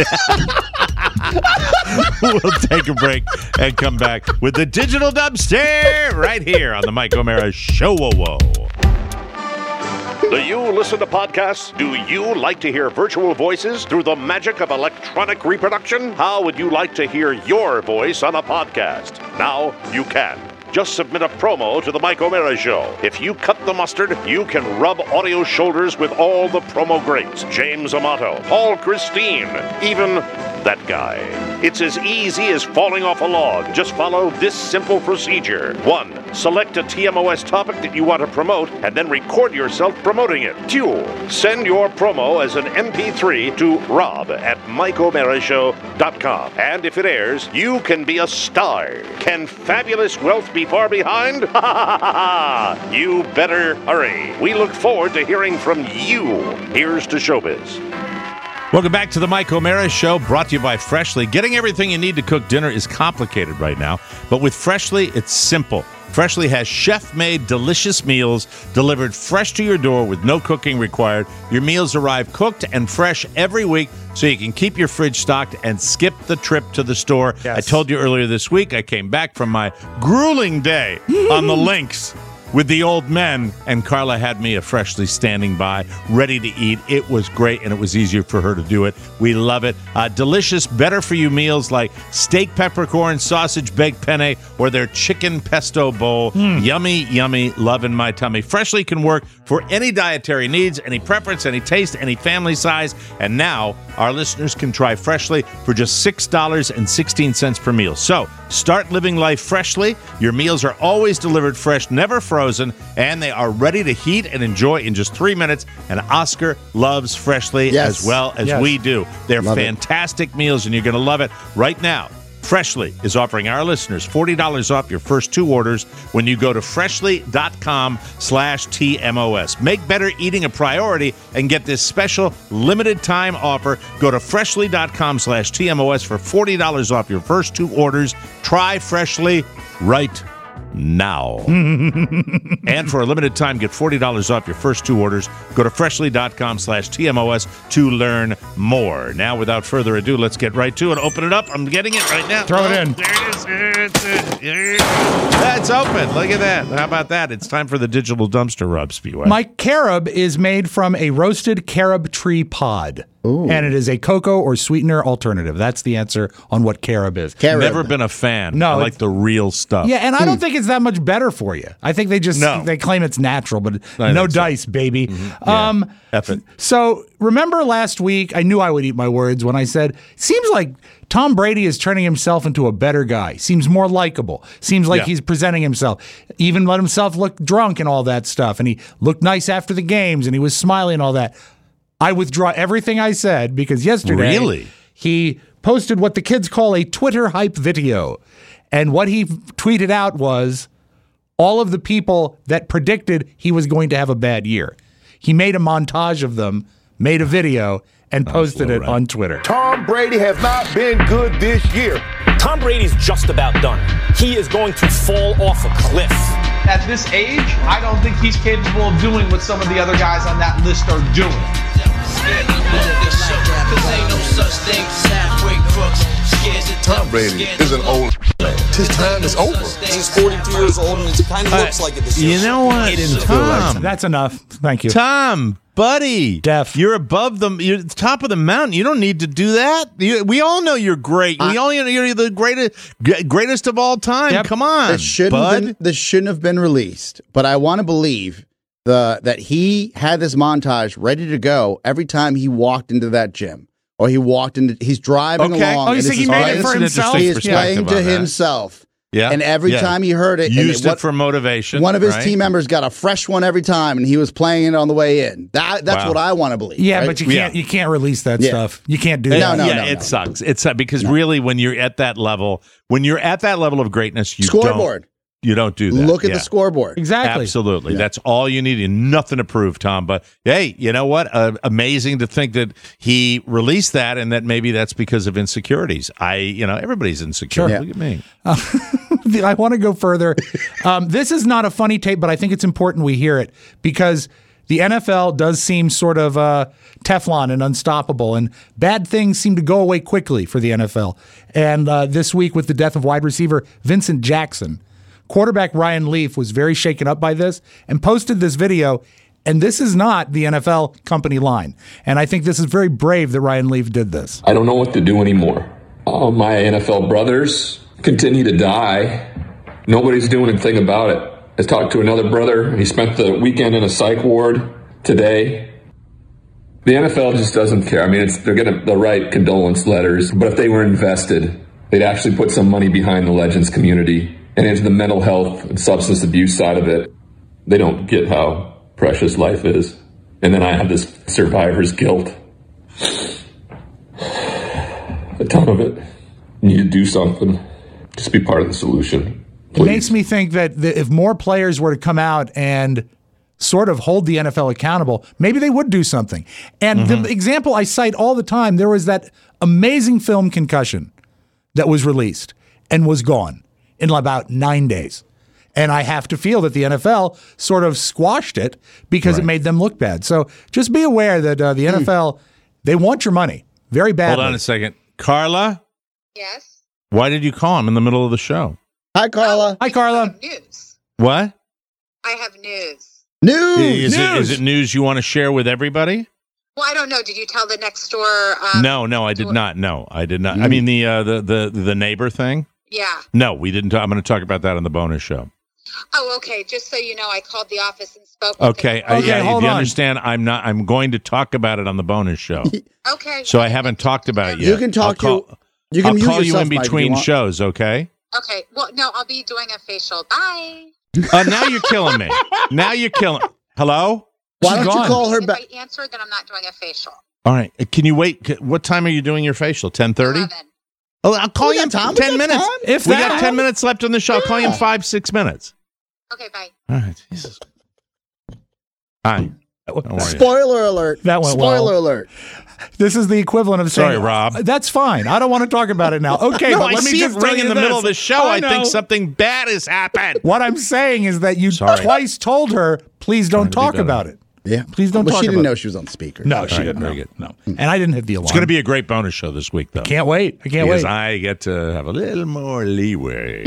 We'll take a break and come back with the digital dubstep right here on the Mike O'Mara Show. Whoa. Do you listen to podcasts? Do you like to hear virtual voices through the magic of electronic reproduction? How would you like to hear your voice on a podcast? Now you can. Just submit a promo to the Mike O'Mara Show. If you cut the mustard, you can rub audio shoulders with all the promo greats. James Amato, Paul Christine, even that guy. It's as easy as falling off a log. Just follow this simple procedure. 1. Select a TMOS topic that you want to promote and then record yourself promoting it. 2. Send your promo as an MP3 to rob@MikeO'MaraShow.com. And if it airs, you can be a star. Can fabulous wealth be far behind? You better hurry. We look forward to hearing from you. Here's to showbiz. Welcome back to the Mike O'Mara Show, brought to you by Freshly. Getting everything you need to cook dinner is complicated right now, but with Freshly, it's simple. Freshly has chef-made delicious meals delivered fresh to your door with no cooking required. Your meals arrive cooked and fresh every week, so you can keep your fridge stocked and skip the trip to the store. Yes. I told you earlier this week, I came back from my grueling day on the links with the old men, and Carla had me a Freshly standing by, ready to eat. It was great, and it was easier for her to do it. We love it. Delicious, better-for-you meals like steak peppercorn, sausage baked penne, or their chicken pesto bowl. Yummy, yummy, love in my tummy. Freshly can work for any dietary needs, any preference, any taste, any family size. And now, our listeners can try Freshly for just $6.16 per meal. So, start living life freshly. Your meals are always delivered fresh, never frozen, and they are ready to heat and enjoy in just 3 minutes. And Oscar loves Freshly as well as we do. They're fantastic meals, and you're going to love it. Right now, Freshly is offering our listeners $40 off your first 2 orders when you go to freshly.com/TMOS. Make better eating a priority and get this special limited time offer. Go to freshly.com/TMOS for $40 off your first 2 orders. Try Freshly right now. And for a limited time, get $40 off your first 2 orders. Go to freshly.com/TMOS to learn more. Now, without further ado, let's get right to it. Open it up. I'm getting it right now. Throw it in. There it is. That's open. Look at that. How about that? It's time for the digital dumpster, Rob Spiewak. My carob is made from a roasted carob tree pod. Ooh. And it is a cocoa or sweetener alternative. That's the answer on what carob is. Never been a fan. No, I like the real stuff. Yeah, and I don't think it's that much better for you. I think they just they claim it's natural, but no dice, baby. F it. So remember last week, I knew I would eat my words when I said, seems like Tom Brady is turning himself into a better guy. Seems more likable. Seems like he's presenting himself. Even let himself look drunk and all that stuff. And he looked nice after the games, and he was smiling and all that. I withdraw everything I said because yesterday he posted what the kids call a Twitter hype video. And what he tweeted out was all of the people that predicted he was going to have a bad year. He made a montage of them, made a video, and posted it on Twitter. Tom Brady has not been good this year. Tom Brady's just about done. He is going to fall off a cliff. At this age, I don't think he's capable of doing what some of the other guys on that list are doing. Tom Brady is an old man. His time is over. He's 42 years old, and it kind of looks like it this year. You know what? Tom. That's enough. Thank you. Tom, buddy. You're above you're at the top of the mountain. You don't need to do that. We all know you're great. We all know you're the greatest of all time. Yep. Come on, this shouldn't have been released, but I want to believe that he had this montage ready to go every time he walked into that gym. Or he's driving along. Oh, you think he made it for himself? He is playing to himself. Yeah. And every time he heard it, used it for motivation. One of his team members got a fresh one every time, and he was playing it on the way in. That's what I want to believe. Yeah, right? But you can't release that stuff. You can't do that. No, it sucks. It sucks because really, when you're at that level, of greatness, you don't do that. Look at the scoreboard. Exactly. Absolutely. Yeah. That's all you need. And nothing to prove, Tom. But, hey, you know what? Amazing to think that he released that and that maybe that's because of insecurities. Everybody's insecure. Sure. Look at me. I want to go further. This is not a funny tape, but I think it's important we hear it because the NFL does seem sort of Teflon and unstoppable, and bad things seem to go away quickly for the NFL. And this week with the death of wide receiver Vincent Jackson, quarterback Ryan Leaf was very shaken up by this and posted this video, and this is not the NFL company line. And I think this is very brave that Ryan Leaf did this. I don't know what to do anymore. My NFL brothers continue to die. Nobody's doing anything about it. I talked to another brother. He spent the weekend in a psych ward today. The NFL just doesn't care. I mean, they'll write condolence letters, but if they were invested, they'd actually put some money behind the Legends community and into the mental health and substance abuse side of it. They don't get how precious life is. And then I have this survivor's guilt. A ton of it. You need to do something. Just be part of the solution. Please. It makes me think that if more players were to come out and sort of hold the NFL accountable, maybe they would do something. And the example I cite all the time, there was that amazing film Concussion that was released and was gone in about 9 days. And I have to feel that the NFL sort of squashed it because it made them look bad. So just be aware that the NFL, they want your money very badly. Hold on a second. Carla? Yes? Why did you call him in the middle of the show? Hi, Carla. Hi, Carla. News. What? I have news. News. Is it news you want to share with everybody? Well, I don't know. Did you tell the next door? No, I did not. No, I did not. I mean, the neighbor thing? Yeah. No, we didn't. I'm going to talk about that on the bonus show. Oh, okay. Just so you know, I called the office and spoke. Okay. With Yeah, if you understand, I'm going to talk about it on the bonus show. Okay. So I haven't talked about it yet. You can talk you can I'll mute call you yourself, in Mike, between shows, okay? Okay. Well, no, I'll be doing a facial. Bye. Now you're killing me. Hello? Why don't you call her back? If I answer, then I'm not doing a facial. All right. Can you wait? What time are you doing your facial? 10:30? Oh, I'll call you in 10 minutes. If we got 10 minutes left on the show, I'll call you in 5-6 minutes. Okay, bye. All right. Jesus. Hi. Spoiler alert. That went Spoiler well. alert. This is the equivalent of saying, Sorry, Rob. That's fine. I don't want to talk about it now. Okay, No, but I let me see just it tell ring you in the this. middle of the show. I think know. something bad has happened. What I'm saying is that you twice told her, please don't talk about it. Yeah. Please don't talk about it. She didn't know she was on speaker. No, she didn't. Very know. good. No. And I didn't hit the alarm. It's going to be a great bonus show this week, though. Can't wait. I can't because wait. I get to have a little more leeway.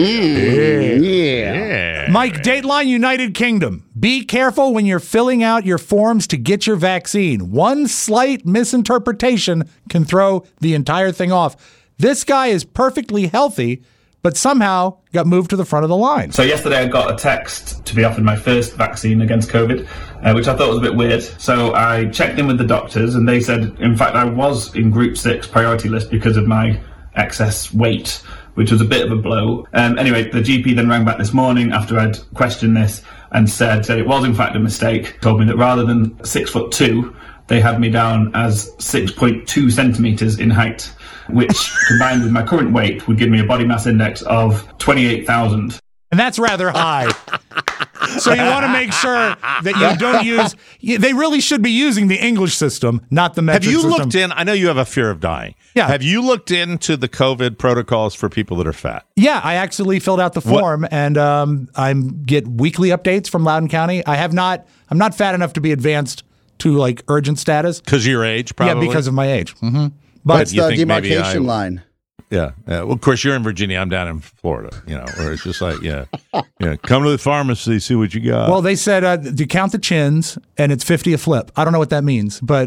Yeah. Mike, Dateline United Kingdom. Be careful when you're filling out your forms to get your vaccine. One slight misinterpretation can throw the entire thing off. This guy is perfectly healthy, but somehow got moved to the front of the line. So yesterday I got a text to be offered my first vaccine against COVID, which I thought was a bit weird. So I checked in with the doctors and they said, in fact, I was in group 6 priority list because of my excess weight, which was a bit of a blow. Anyway, the GP then rang back this morning after I'd questioned this and said it was in fact a mistake. Told me that rather than 6'2", they had me down as 6.2 centimeters in height, which combined with my current weight would give me a body mass index of 28,000. And that's rather high. So you want to make sure that you don't use... They really should be using the English system, not the metric system. Have you looked in... I know you have a fear of dying. Yeah. Have you looked into the COVID protocols for people that are fat? Yeah, I actually filled out the form, and I get weekly updates from Loudoun County. I'm not fat enough to be advanced to like urgent status. Because of your age, probably? Yeah, because of my age. Mm-hmm. But it's the demarcation line. Yeah. Well, of course, you're in Virginia. I'm down in Florida, where it's just like, come to the pharmacy, see what you got. Well, they said to count the chins, and it's 50 a flip. I don't know what that means, but...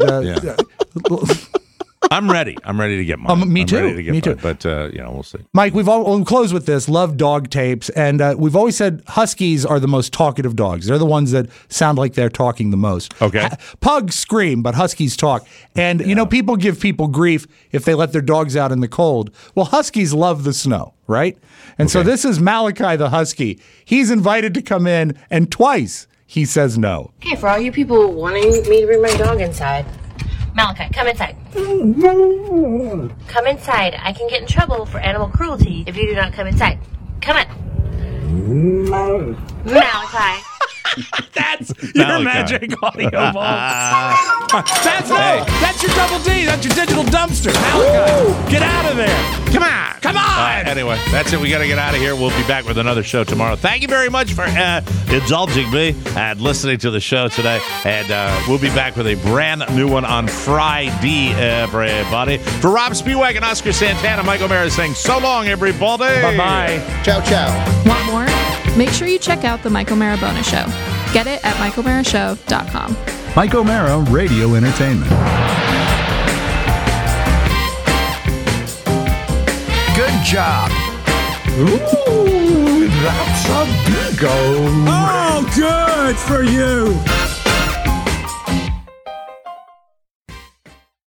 I'm ready. I'm ready to get mine. Me too. Me too. But, we'll see. Mike, we'll close with this. Love dog tapes. And we've always said Huskies are the most talkative dogs. They're the ones that sound like they're talking the most. Okay. Pugs scream, but Huskies talk. And, people give people grief if they let their dogs out in the cold. Well, Huskies love the snow, right? And so this is Malachi the Husky. He's invited to come in, and twice he says no. Okay, for all you people wanting me to bring my dog inside, Malachi, come inside. Come inside. I can get in trouble for animal cruelty if you do not come inside. Come on. Malachi. That's your magic audio vault. That's your double D. That's your digital dumpster. Malachi, get out of there. Come on. Come on. Anyway, that's it. We got to get out of here. We'll be back with another show tomorrow. Thank you very much for indulging me and listening to the show today. And we'll be back with a brand new one on Friday, everybody. For Rob Spiewak and Oscar Santana, Mike O'Mara saying so long, everybody. Bye-bye. Ciao, ciao. Want more? Make sure you check out the Mike O'Mara Bonus Show. Get it at MikeO'MaraShow.com. Mike O'Mara Radio Entertainment. Good job. Ooh, that's a big-o. Oh, good for you.